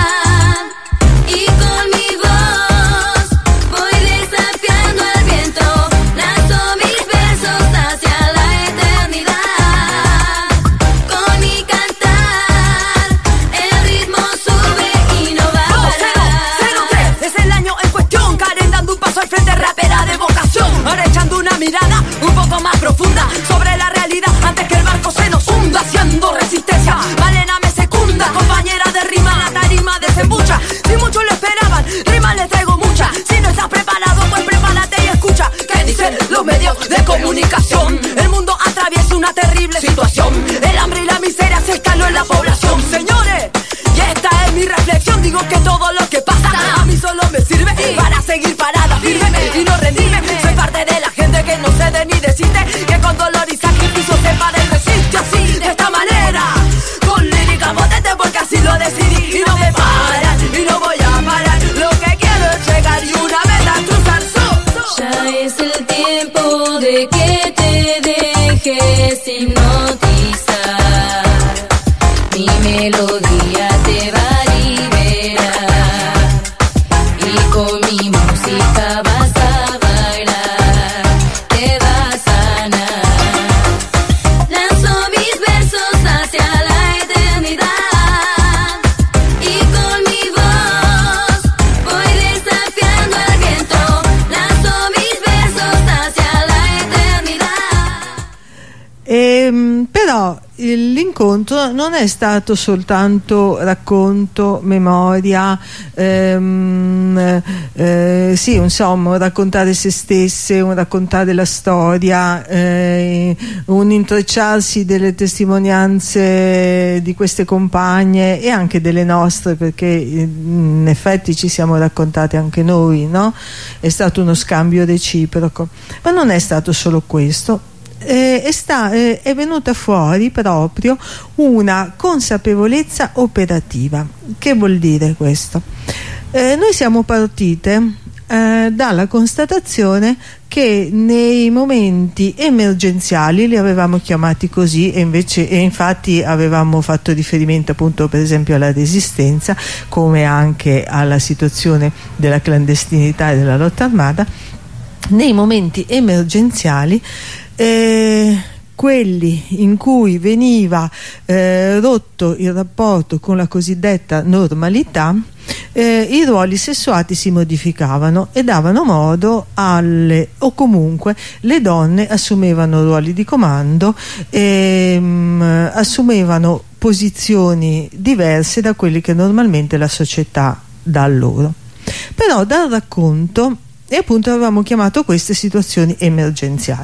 B: y con mi voz voy desafiando al viento. Lanzo mis versos hacia la eternidad, con mi cantar el ritmo sube y no va a parar.
I: cero tres es el año en cuestión, Karen dando un paso al frente, rapera de vocación. Ahora echando una mirada un poco más profunda sobre la realidad antes que el barco se nos hunda. Haciendo resistencia, Malena me secunda, compañera de rima, la tarima desembucha. Si muchos lo esperaban, rima les traigo mucha. Si no estás preparado, pues prepárate y escucha. ¿Qué dicen los medios de comunicación? El mundo atraviesa una terrible situación. El hambre y la miseria se escaló en la población. Señores, y esta es mi reflexión. Digo que todo lo que pasa a mí solo me sirve para seguir parada firme y no rendirme. Soy parte de la gente que no cede ni desiste, que con dolor y sacrificio se para y resiste. Así, de esta manera, con lírica potente porque así lo decidí. Y no me paran, y no voy a parar. Lo que quiero es llegar y una meta cruzar. So, so.
B: Ya es el tiempo de que te dejes hipnotizar. Mi melodía te va a liberar y con mi música vas a bailar, te vas a sanar. Lanzo mis versos hacia la eternidad y con mi voz voy desafiando al viento. Lanzo mis versos hacia la eternidad.
E: Ehm, però l'incontro non è stato soltanto racconto, memoria, ehm, eh, sì, insomma, un raccontare se stesse, un raccontare la storia, eh, un intrecciarsi delle testimonianze di queste compagne e anche delle nostre, perché in effetti ci siamo raccontate anche noi, no? È stato uno scambio reciproco, ma non è stato solo questo. Eh, è, sta, eh, è venuta fuori proprio una consapevolezza operativa. Che vuol dire questo? Eh, noi siamo partite eh, dalla constatazione che nei momenti emergenziali, li avevamo chiamati così, e invece e infatti avevamo fatto riferimento appunto per esempio alla resistenza, come anche alla situazione della clandestinità e della lotta armata, nei momenti emergenziali, Eh, quelli in cui veniva eh, rotto il rapporto con la cosiddetta normalità, eh, i ruoli sessuati si modificavano e davano modo alle, o comunque le donne assumevano ruoli di comando e mh, assumevano posizioni diverse da quelle che normalmente la società dà loro. Però dal racconto, e appunto avevamo chiamato queste situazioni emergenziali.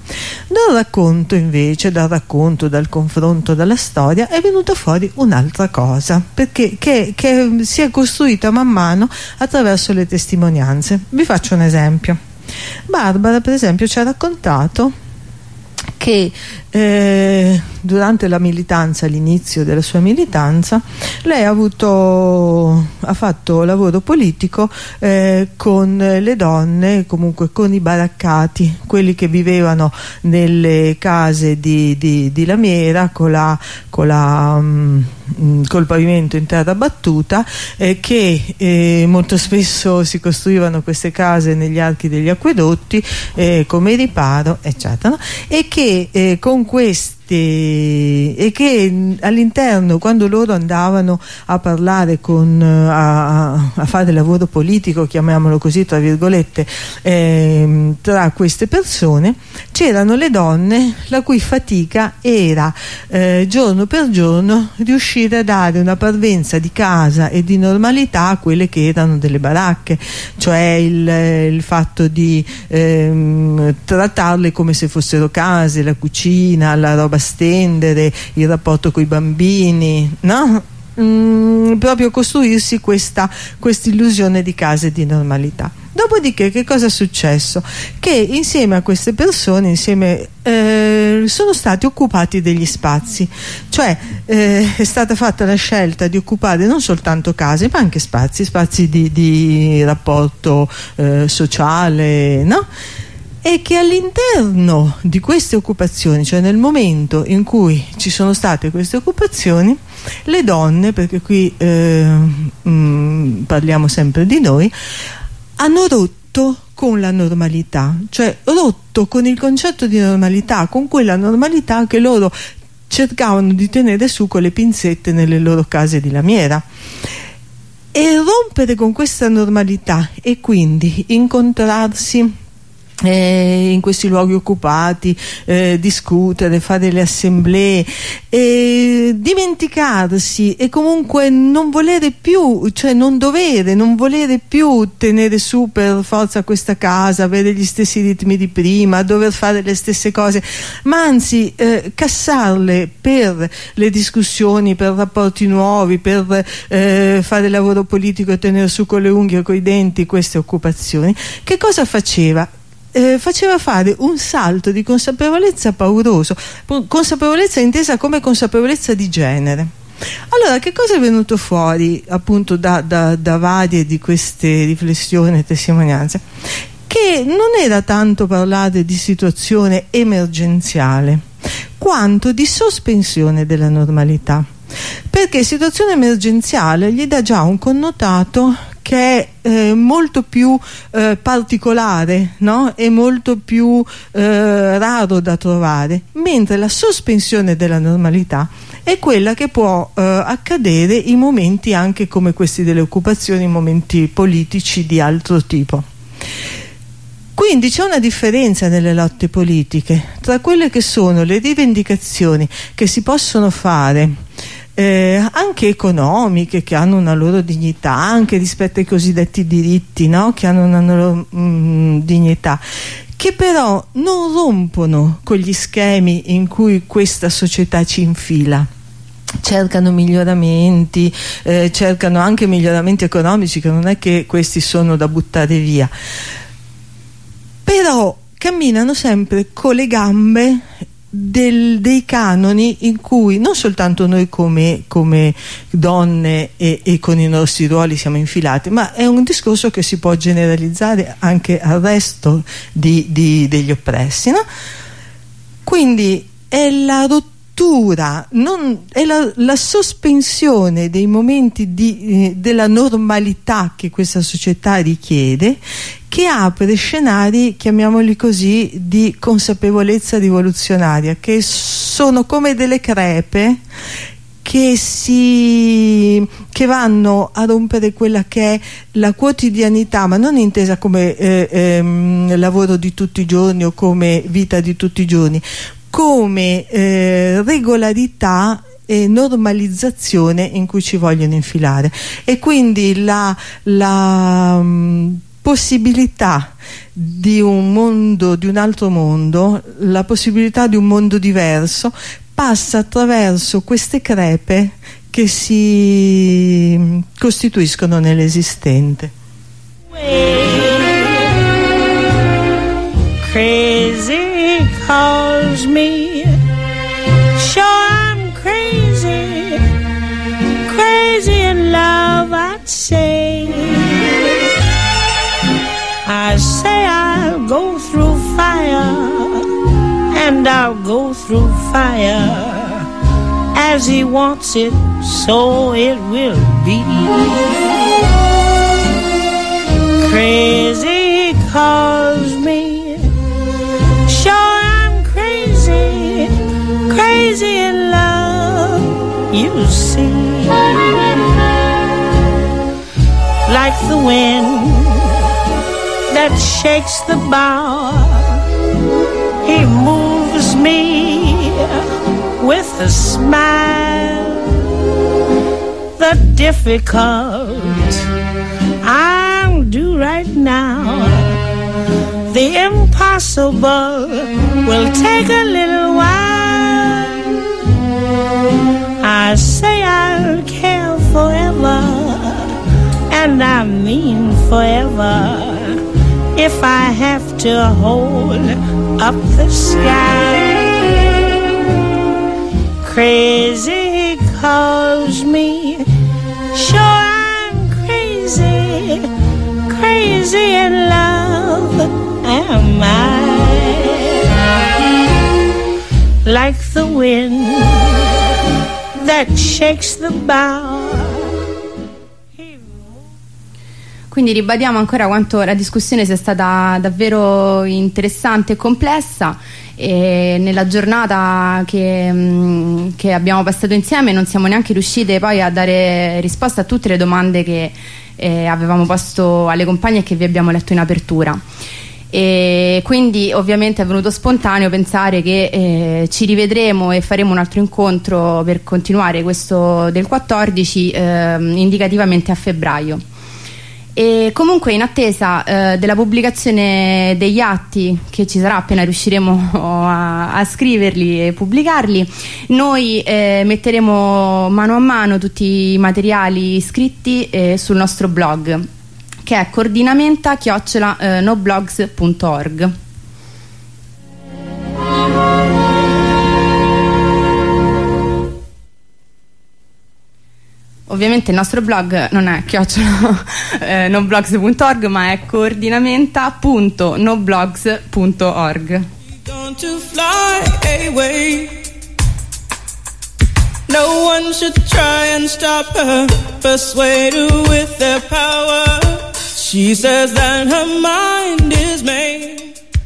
E: Dal racconto invece, dal racconto, dal confronto, dalla storia è venuta fuori un'altra cosa, perché che, che si è costruita man mano attraverso le testimonianze. Vi faccio un esempio. Barbara, per esempio, ci ha raccontato che eh, durante la militanza, all'inizio della sua militanza, lei ha avuto ha fatto lavoro politico eh, con le donne, comunque con i baraccati, quelli che vivevano nelle case di, di, di lamiera con la, con la um, col pavimento in terra battuta, eh, che eh, molto spesso si costruivano queste case negli archi degli acquedotti eh, come riparo, eccetera, e che eh, con questi e che all'interno, quando loro andavano a parlare con a, a fare lavoro politico, chiamiamolo così tra virgolette, eh, tra queste persone c'erano le donne la cui fatica era eh, giorno per giorno riuscire a dare una parvenza di casa e di normalità a quelle che erano delle baracche, cioè il, il fatto di ehm, trattarle come se fossero case, la cucina, la roba stendere, il rapporto con i bambini, no? Mm, proprio costruirsi questa illusione di case di normalità. Dopodiché che cosa è successo? Che insieme a queste persone insieme eh, sono stati occupati degli spazi, cioè eh, è stata fatta la scelta di occupare non soltanto case ma anche spazi, spazi di, di rapporto eh, sociale, no? E che all'interno di queste occupazioni, cioè nel momento in cui ci sono state queste occupazioni, le donne, perché qui eh, mh, parliamo sempre di noi, hanno rotto con la normalità, cioè rotto con il concetto di normalità, con quella normalità che loro cercavano di tenere su con le pinzette nelle loro case di lamiera. E rompere con questa normalità e quindi incontrarsi Eh, in questi luoghi occupati, eh, discutere, fare le assemblee, eh, dimenticarsi e comunque non volere più, cioè non dovere, non volere più tenere su per forza questa casa, avere gli stessi ritmi di prima, dover fare le stesse cose, ma anzi eh, cassarle per le discussioni, per rapporti nuovi, per eh, fare lavoro politico e tenere su con le unghie e coi denti queste occupazioni. Che cosa faceva? Eh, faceva fare un salto di consapevolezza pauroso, consapevolezza intesa come consapevolezza di genere. Allora, che cosa è venuto fuori appunto da, da, da varie di queste riflessioni e testimonianze? Che non era tanto parlare di situazione emergenziale quanto di sospensione della normalità, perché situazione emergenziale gli dà già un connotato che è eh, molto più eh, particolare, no? E molto più eh, raro da trovare, mentre la sospensione della normalità è quella che può eh, accadere in momenti anche come questi delle occupazioni, momenti politici di altro tipo. Quindi c'è una differenza nelle lotte politiche tra quelle che sono le rivendicazioni che si possono fare Eh, anche economiche, che hanno una loro dignità, anche rispetto ai cosiddetti diritti, no? Che hanno una loro mh, dignità, che però non rompono con gli schemi in cui questa società ci infila. Cercano miglioramenti, eh, cercano anche miglioramenti economici, che non è che questi sono da buttare via, però camminano sempre con le gambe Del, dei canoni in cui non soltanto noi come, come donne e, e con i nostri ruoli siamo infilati, ma è un discorso che si può generalizzare anche al resto di, di, degli oppressi, no? Quindi è la rottura, non, è la, la sospensione dei momenti di, eh, della normalità che questa società richiede, che apre scenari, chiamiamoli così, di consapevolezza rivoluzionaria, che sono come delle crepe che si che vanno a rompere quella che è la quotidianità, ma non intesa come eh, ehm, lavoro di tutti i giorni o come vita di tutti i giorni, come eh, regolarità e normalizzazione in cui ci vogliono infilare. E quindi la, la mh, possibilità di un mondo, di un altro mondo, la possibilità di un mondo diverso passa attraverso queste crepe che si costituiscono nell'esistente.
J: Crazy calls me, sure I'm crazy, crazy in love I'd say. I say I'll go through fire, and I'll go through fire. As he wants it, so it will be. Crazy calls me, sure I'm crazy, crazy in love, you see. Like the wind that shakes the bough, he moves me with a smile. The difficult I'll do right now, the impossible will take a little while. I say I'll care forever, and I mean forever, if I have to hold up the sky. Crazy calls me, sure I'm crazy, crazy in love am I. Like the wind that shakes the bough.
C: Quindi ribadiamo ancora quanto la discussione sia stata davvero interessante e complessa, e nella giornata che, mh, che abbiamo passato insieme non siamo neanche riuscite poi a dare risposta a tutte le domande che eh, avevamo posto alle compagne e che vi abbiamo letto in apertura. E quindi ovviamente è venuto spontaneo pensare che eh, ci rivedremo e faremo un altro incontro per continuare questo del quattordici, eh, indicativamente a febbraio. E comunque, in attesa eh, della pubblicazione degli atti, che ci sarà appena riusciremo a, a scriverli e pubblicarli, noi eh, metteremo mano a mano tutti i materiali scritti eh, sul nostro blog, che è coordinamenta chiocciola eh, noblogs punto org. Ovviamente il nostro blog non è chiocciola eh, noblogs punto org, ma è coordinamenta punto noblogs punto org.
D: No one should try and stop her, persuade her with their power. She says that her mind is made.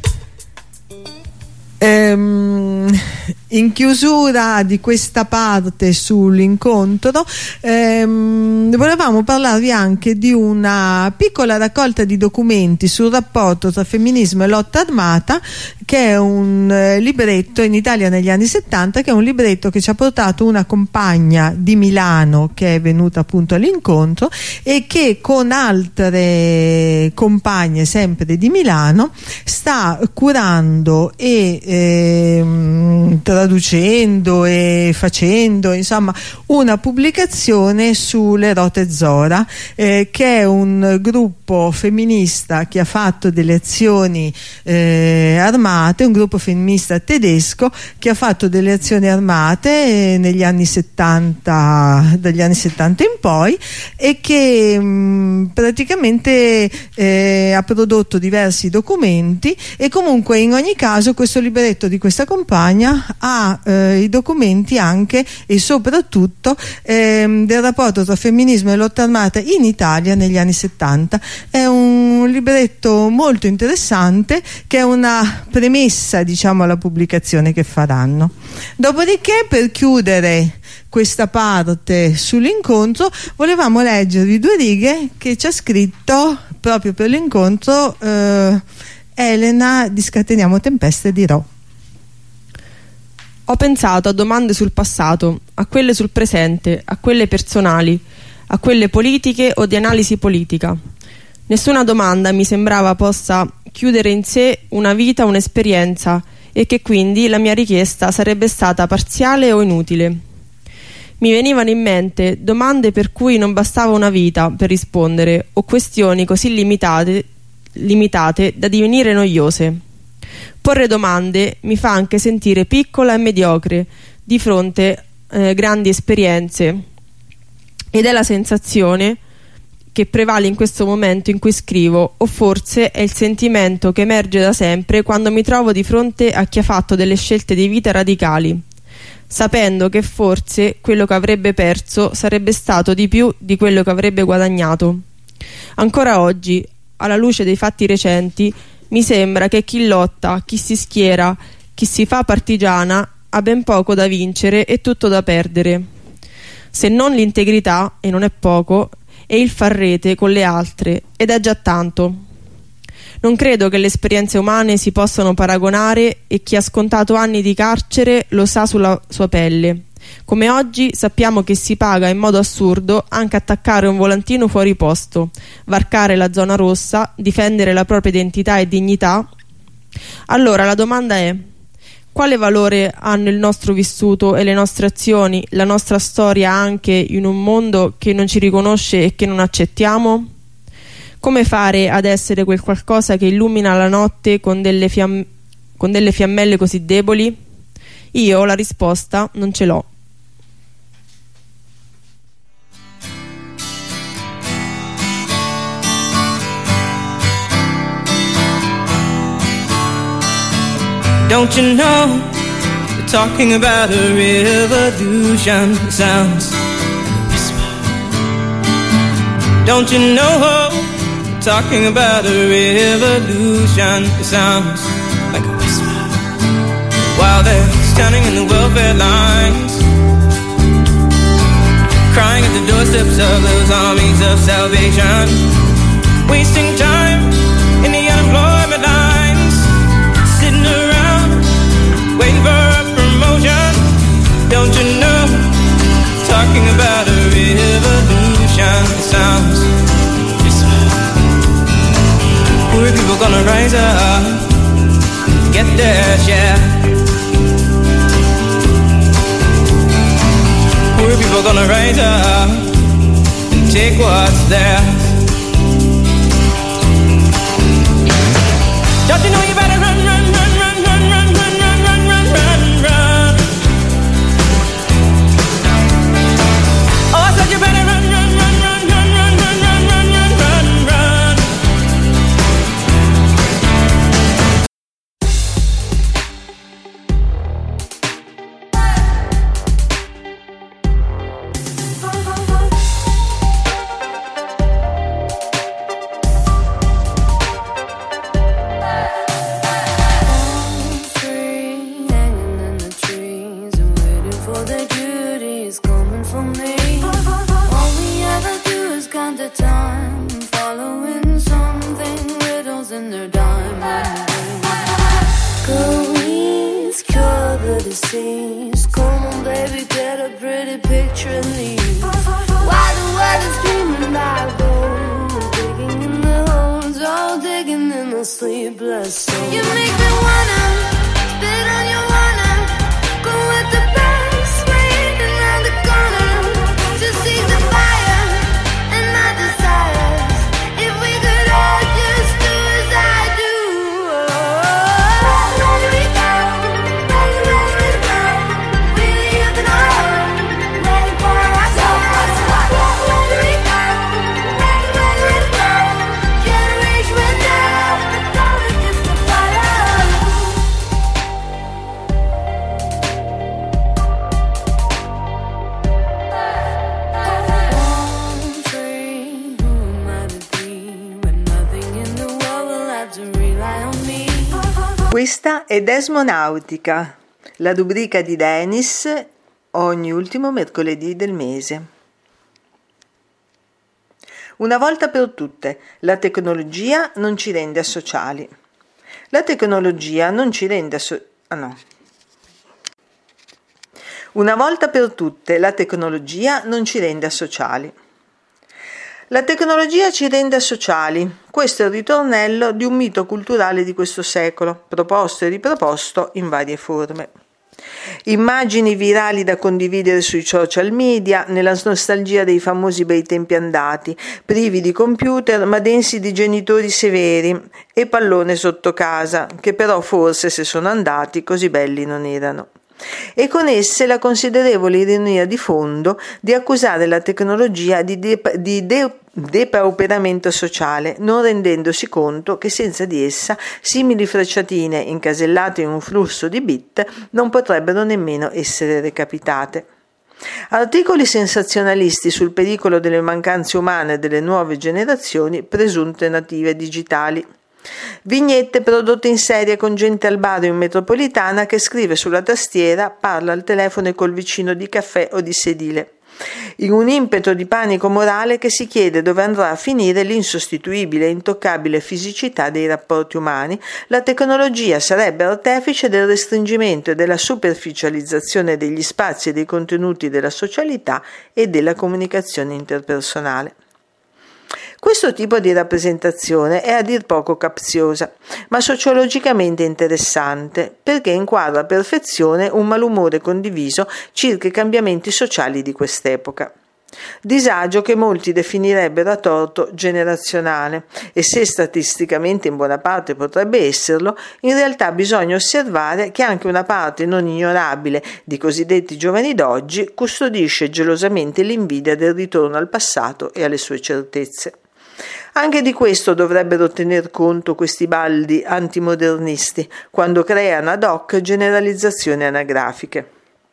E: Ehm, in chiusura di questa parte sull'incontro ehm, volevamo parlarvi anche di una piccola raccolta di documenti sul rapporto tra femminismo e lotta armata, che è un eh, libretto in Italia negli anni settanta, che è un libretto che ci ha portato una compagna di Milano che è venuta appunto all'incontro e che con altre compagne sempre di Milano sta curando e ehm, traducendo e facendo insomma una pubblicazione sulle Rote Zora, eh, che è un gruppo femminista che ha fatto delle azioni eh, armate, un gruppo femminista tedesco che ha fatto delle azioni armate eh, negli anni settanta, dagli anni settanta in poi, e che mh, praticamente eh, ha prodotto diversi documenti. E comunque in ogni caso questo libretto di questa compagna ha eh, i documenti anche e soprattutto ehm, del rapporto tra femminismo e lotta armata in Italia negli anni settanta. È un libretto molto interessante che è una premessa, diciamo, alla pubblicazione che faranno. Dopodiché, per chiudere questa parte sull'incontro, volevamo leggervi due righe che ci ha scritto proprio per l'incontro eh, Elena di Scateniamo Tempeste di Rho.
F: Ho pensato a domande sul passato, a quelle sul presente, a quelle personali, a quelle politiche o di analisi politica. Nessuna domanda mi sembrava possa chiudere in sé una vita, un'esperienza, e che quindi la mia richiesta sarebbe stata parziale o inutile. Mi venivano in mente domande per cui non bastava una vita per rispondere, o questioni così limitate, limitate da divenire noiose. Porre domande mi fa anche sentire piccola e mediocre di fronte a eh, grandi esperienze, ed è la sensazione che prevale in questo momento in cui scrivo, o forse è il sentimento che emerge da sempre quando mi trovo di fronte a chi ha fatto delle scelte di vita radicali, sapendo che forse quello che avrebbe perso sarebbe stato di più di quello che avrebbe guadagnato. Ancora oggi, alla luce dei fatti recenti, mi sembra che chi lotta, chi si schiera, chi si fa partigiana ha ben poco da vincere e tutto da perdere, se non l'integrità, e non è poco, e il far rete con le altre, ed è già tanto. Non credo che le esperienze umane si possano paragonare, e chi ha scontato anni di carcere lo sa sulla sua pelle. Come oggi sappiamo che si paga in modo assurdo anche attaccare un volantino fuori posto, varcare la zona rossa, difendere la propria identità e dignità. Allora la domanda è: quale valore hanno il nostro vissuto e le nostre azioni, la nostra storia, anche in un mondo che non ci riconosce e che non accettiamo? Come fare ad essere quel qualcosa che illumina la notte con delle, fiamm- con delle fiammelle così deboli? Io la risposta non ce l'ho.
D: Don't you know, they're talking about a revolution. It sounds like a whisper. Don't you know, they're talking about a revolution. It sounds like a whisper. While they're standing in the welfare lines, crying at the doorsteps of those armies of salvation, wasting time in the unemployment lines, sitting around waiting for a promotion. Don't you know, talking about a revolution. It sounds whisper. Poor people gonna rise up, get their share. Poor people gonna rise up and take what's theirs. Don't you know you better run, run, run, run, run, run, run, run, run, run, run, run. Oh, I said you better run, run, run, run, run, run, run, run, run, run, run, run.
A: Questa è Desmonautica, la rubrica di Dennis ogni ultimo mercoledì del mese. Una volta per tutte, la tecnologia non ci rende asociali. La tecnologia non ci rende asociali. Ah no. Una volta per tutte, la tecnologia non ci rende asociali. La tecnologia ci rende asociali. Questo è il ritornello di un mito culturale di questo secolo, proposto e riproposto in varie forme. Immagini virali da condividere sui social media, nella nostalgia dei famosi bei tempi andati, privi di computer ma densi di genitori severi e pallone sotto casa, che però forse, se sono andati, così belli non erano. E con esse la considerevole ironia di fondo di accusare la tecnologia di, de- di de- depauperamento sociale, non rendendosi conto che senza di essa simili frecciatine incasellate in un flusso di bit non potrebbero nemmeno essere recapitate. Articoli sensazionalisti sul pericolo delle mancanze umane delle nuove generazioni presunte native digitali. Vignette prodotte in serie con gente al bar in metropolitana che scrive sulla tastiera, parla al telefono e col vicino di caffè o di sedile. In un impeto di panico morale che si chiede dove andrà a finire l'insostituibile e intoccabile fisicità dei rapporti umani, la tecnologia sarebbe artefice del restringimento e della superficializzazione degli spazi e dei contenuti della socialità e della comunicazione interpersonale. Questo tipo di rappresentazione è a dir poco capziosa, ma sociologicamente interessante, perché inquadra a perfezione un malumore condiviso circa i cambiamenti sociali di quest'epoca. Disagio che molti definirebbero a torto generazionale e, se statisticamente in buona parte potrebbe esserlo, in realtà bisogna osservare che anche una parte non ignorabile di cosiddetti giovani d'oggi custodisce gelosamente l'invidia del ritorno al passato e alle sue certezze. Anche di questo dovrebbero tener conto questi baldi antimodernisti quando creano ad hoc generalizzazioni anagrafiche.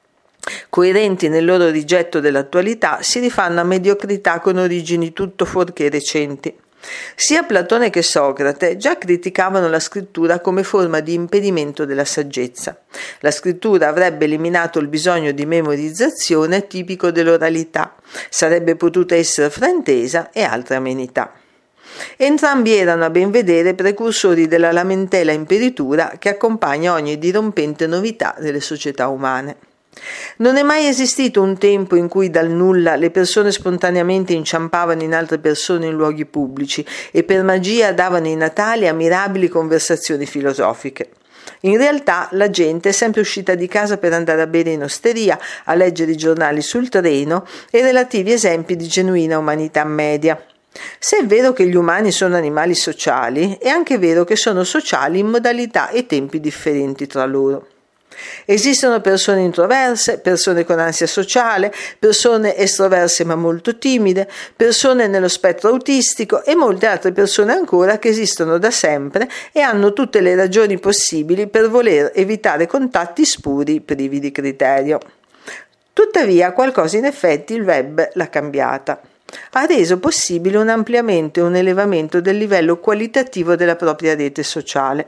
A: Coerenti nel loro rigetto dell'attualità, si rifanno a mediocrità con origini tutto fuorché recenti. Sia Platone che Socrate già criticavano la scrittura come forma di impedimento della saggezza. La scrittura avrebbe eliminato il bisogno di memorizzazione tipico dell'oralità, sarebbe potuta essere fraintesa e altre amenità. Entrambi erano, a ben vedere, precursori della lamentela imperitura che accompagna ogni dirompente novità delle società umane. Non è mai esistito un tempo in cui dal nulla le persone spontaneamente inciampavano in altre persone in luoghi pubblici e per magia davano i natali a mirabili conversazioni filosofiche. In realtà la gente è sempre uscita di casa per andare a bere in osteria, a leggere i giornali sul treno e relativi esempi di genuina umanità media. Se è vero che gli umani sono animali sociali, è anche vero che sono sociali in modalità e tempi differenti tra loro. Esistono persone introverse, persone con ansia sociale, persone estroverse ma molto timide, persone nello spettro autistico e molte altre persone ancora che esistono da sempre e hanno tutte le ragioni possibili per voler evitare contatti spuri privi di criterio. Tuttavia qualcosa in effetti il web l'ha cambiata. Ha reso possibile un ampliamento e un elevamento del livello qualitativo della propria rete sociale.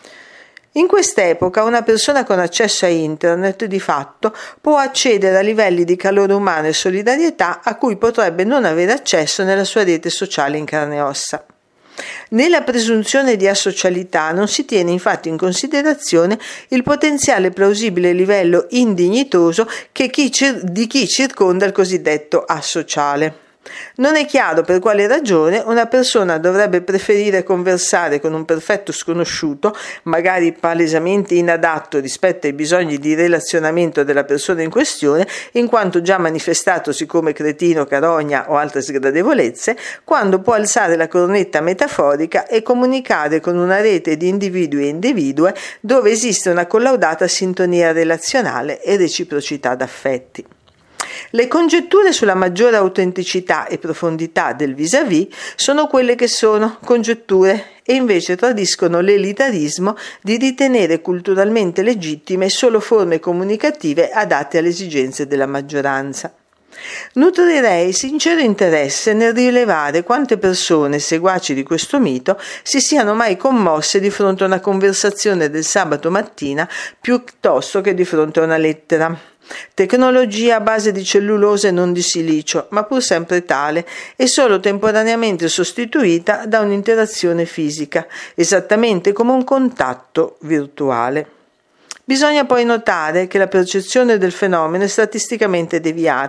A: In quest'epoca una persona con accesso a internet di fatto può accedere a livelli di calore umano e solidarietà a cui potrebbe non avere accesso nella sua rete sociale in carne e ossa. Nella presunzione di asocialità non si tiene infatti in considerazione il potenziale plausibile livello indignitoso che chi cir- di chi circonda il cosiddetto asociale. Non è chiaro per quale ragione una persona dovrebbe preferire conversare con un perfetto sconosciuto, magari palesemente inadatto rispetto ai bisogni di relazionamento della persona in questione, in quanto già manifestatosi come cretino, carogna o altre sgradevolezze, quando può alzare la cornetta metaforica e comunicare con una rete di individui e individue dove esiste una collaudata sintonia relazionale e reciprocità d'affetti. Le congetture sulla maggiore autenticità e profondità del vis-à-vis sono quelle che sono, congetture, e invece tradiscono l'elitarismo di ritenere culturalmente legittime solo forme comunicative adatte alle esigenze della maggioranza. Nutrirei sincero interesse nel rilevare quante persone, seguaci di questo mito, si siano mai commosse di fronte a una conversazione del sabato mattina piuttosto che di fronte a una lettera. Tecnologia a base di cellulose e non di silicio, ma pur sempre tale, e solo temporaneamente sostituita da un'interazione fisica, esattamente come un contatto virtuale. Bisogna poi notare che la percezione del fenomeno è statisticamente deviata.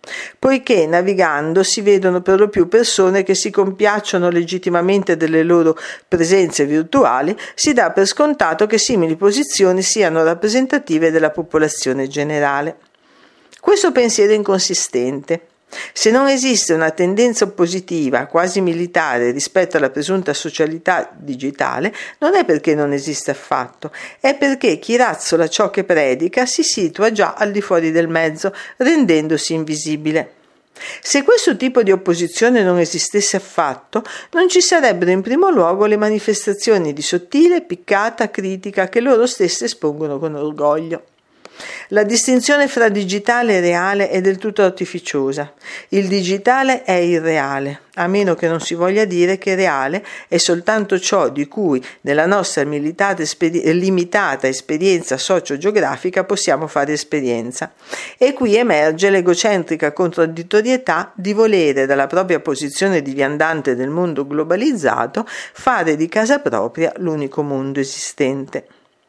A: poiché navigando si vedono per lo più persone che si compiacciono legittimamente delle loro presenze virtuali, si dà per scontato che simili posizioni siano rappresentative della popolazione generale. Questo pensiero è inconsistente. Se non esiste una tendenza oppositiva, quasi militare, rispetto alla presunta socialità digitale, non è perché non esiste affatto, è perché chi razzola ciò che predica si situa già al di fuori del mezzo, rendendosi invisibile. Se questo tipo di opposizione non esistesse affatto, non ci sarebbero in primo luogo le manifestazioni di sottile, piccata critica che loro stesse espongono con orgoglio. La distinzione fra digitale e reale è del tutto artificiosa. Il digitale è irreale, a meno che non si voglia dire che reale è soltanto ciò di cui nella nostra esperi- limitata esperienza socio-geografica possiamo fare esperienza. E qui emerge l'egocentrica contraddittorietà di volere, dalla propria posizione di viandante del mondo globalizzato, fare di casa propria l'unico mondo esistente.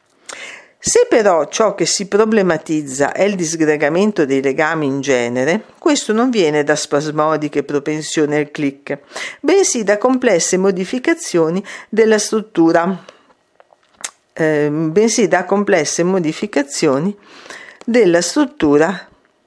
A: Se però ciò che si problematizza è il disgregamento dei legami in genere, questo non viene da spasmodiche propensioni al click, bensì da complesse modificazioni della struttura, eh, bensì da complesse modificazioni della struttura,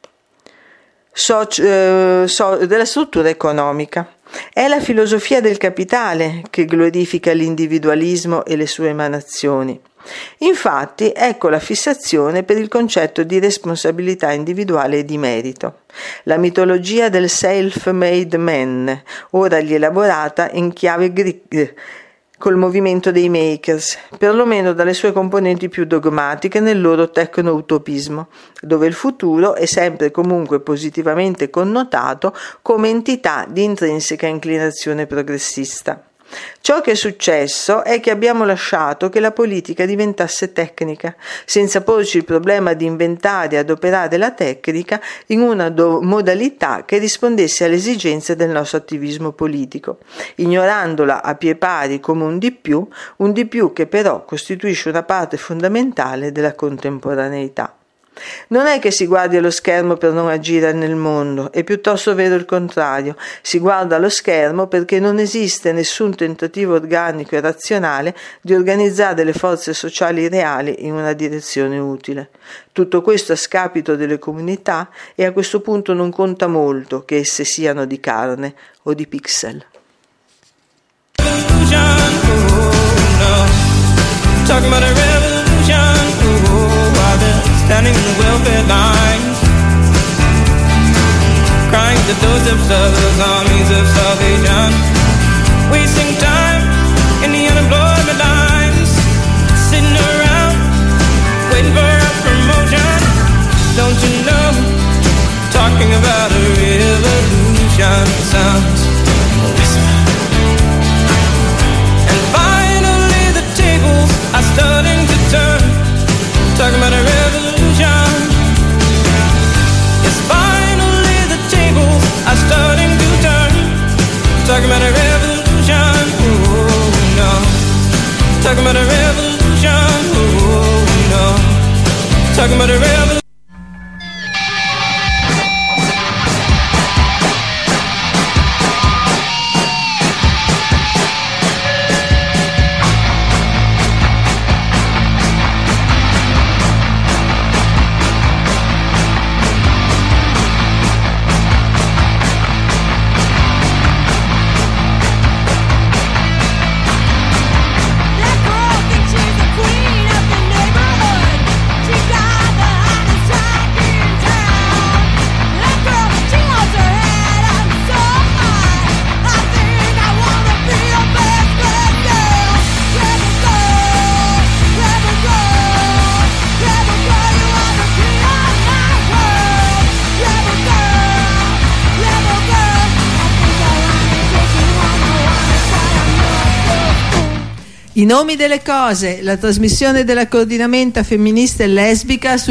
A: socio, eh, so, della struttura economica. È la filosofia del capitale che glorifica l'individualismo e le sue emanazioni. Infatti, ecco la fissazione per il concetto di responsabilità individuale e di merito. La mitologia del self-made man, ora rielaborata in chiave greca col movimento dei makers, perlomeno dalle sue componenti più dogmatiche nel loro tecno-utopismo, dove il futuro è sempre comunque positivamente connotato come entità di intrinseca inclinazione progressista. Ciò che è successo è che abbiamo lasciato che la politica diventasse tecnica, senza porci il problema di inventare e adoperare la tecnica in una do- modalità che rispondesse alle esigenze del nostro attivismo politico, ignorandola a pie pari come un di più, un di più che però costituisce una parte fondamentale della contemporaneità. Non è che si guardi allo schermo per non agire nel mondo, è piuttosto vero il contrario. Si guarda allo schermo perché non esiste nessun tentativo organico e razionale di organizzare le forze sociali reali in una direzione utile. Tutto questo a scapito delle comunità, e a questo punto non conta molto che esse siano di carne o di pixel.
D: Standing in the welfare lines, crying the doorsteps of those armies of salvation, wasting time in the unemployment lines, sitting around waiting for a promotion. Don't you know, talking about a revolution sounds a whisper. And finally the tables are starting to turn, talking about a revolution. Yes, finally the tables are starting to turn, talking about a revolution. Oh no, talking about a revolution. Oh no, talking about a revolution.
A: I nomi delle cose, la trasmissione della coordinamenta femminista e lesbica su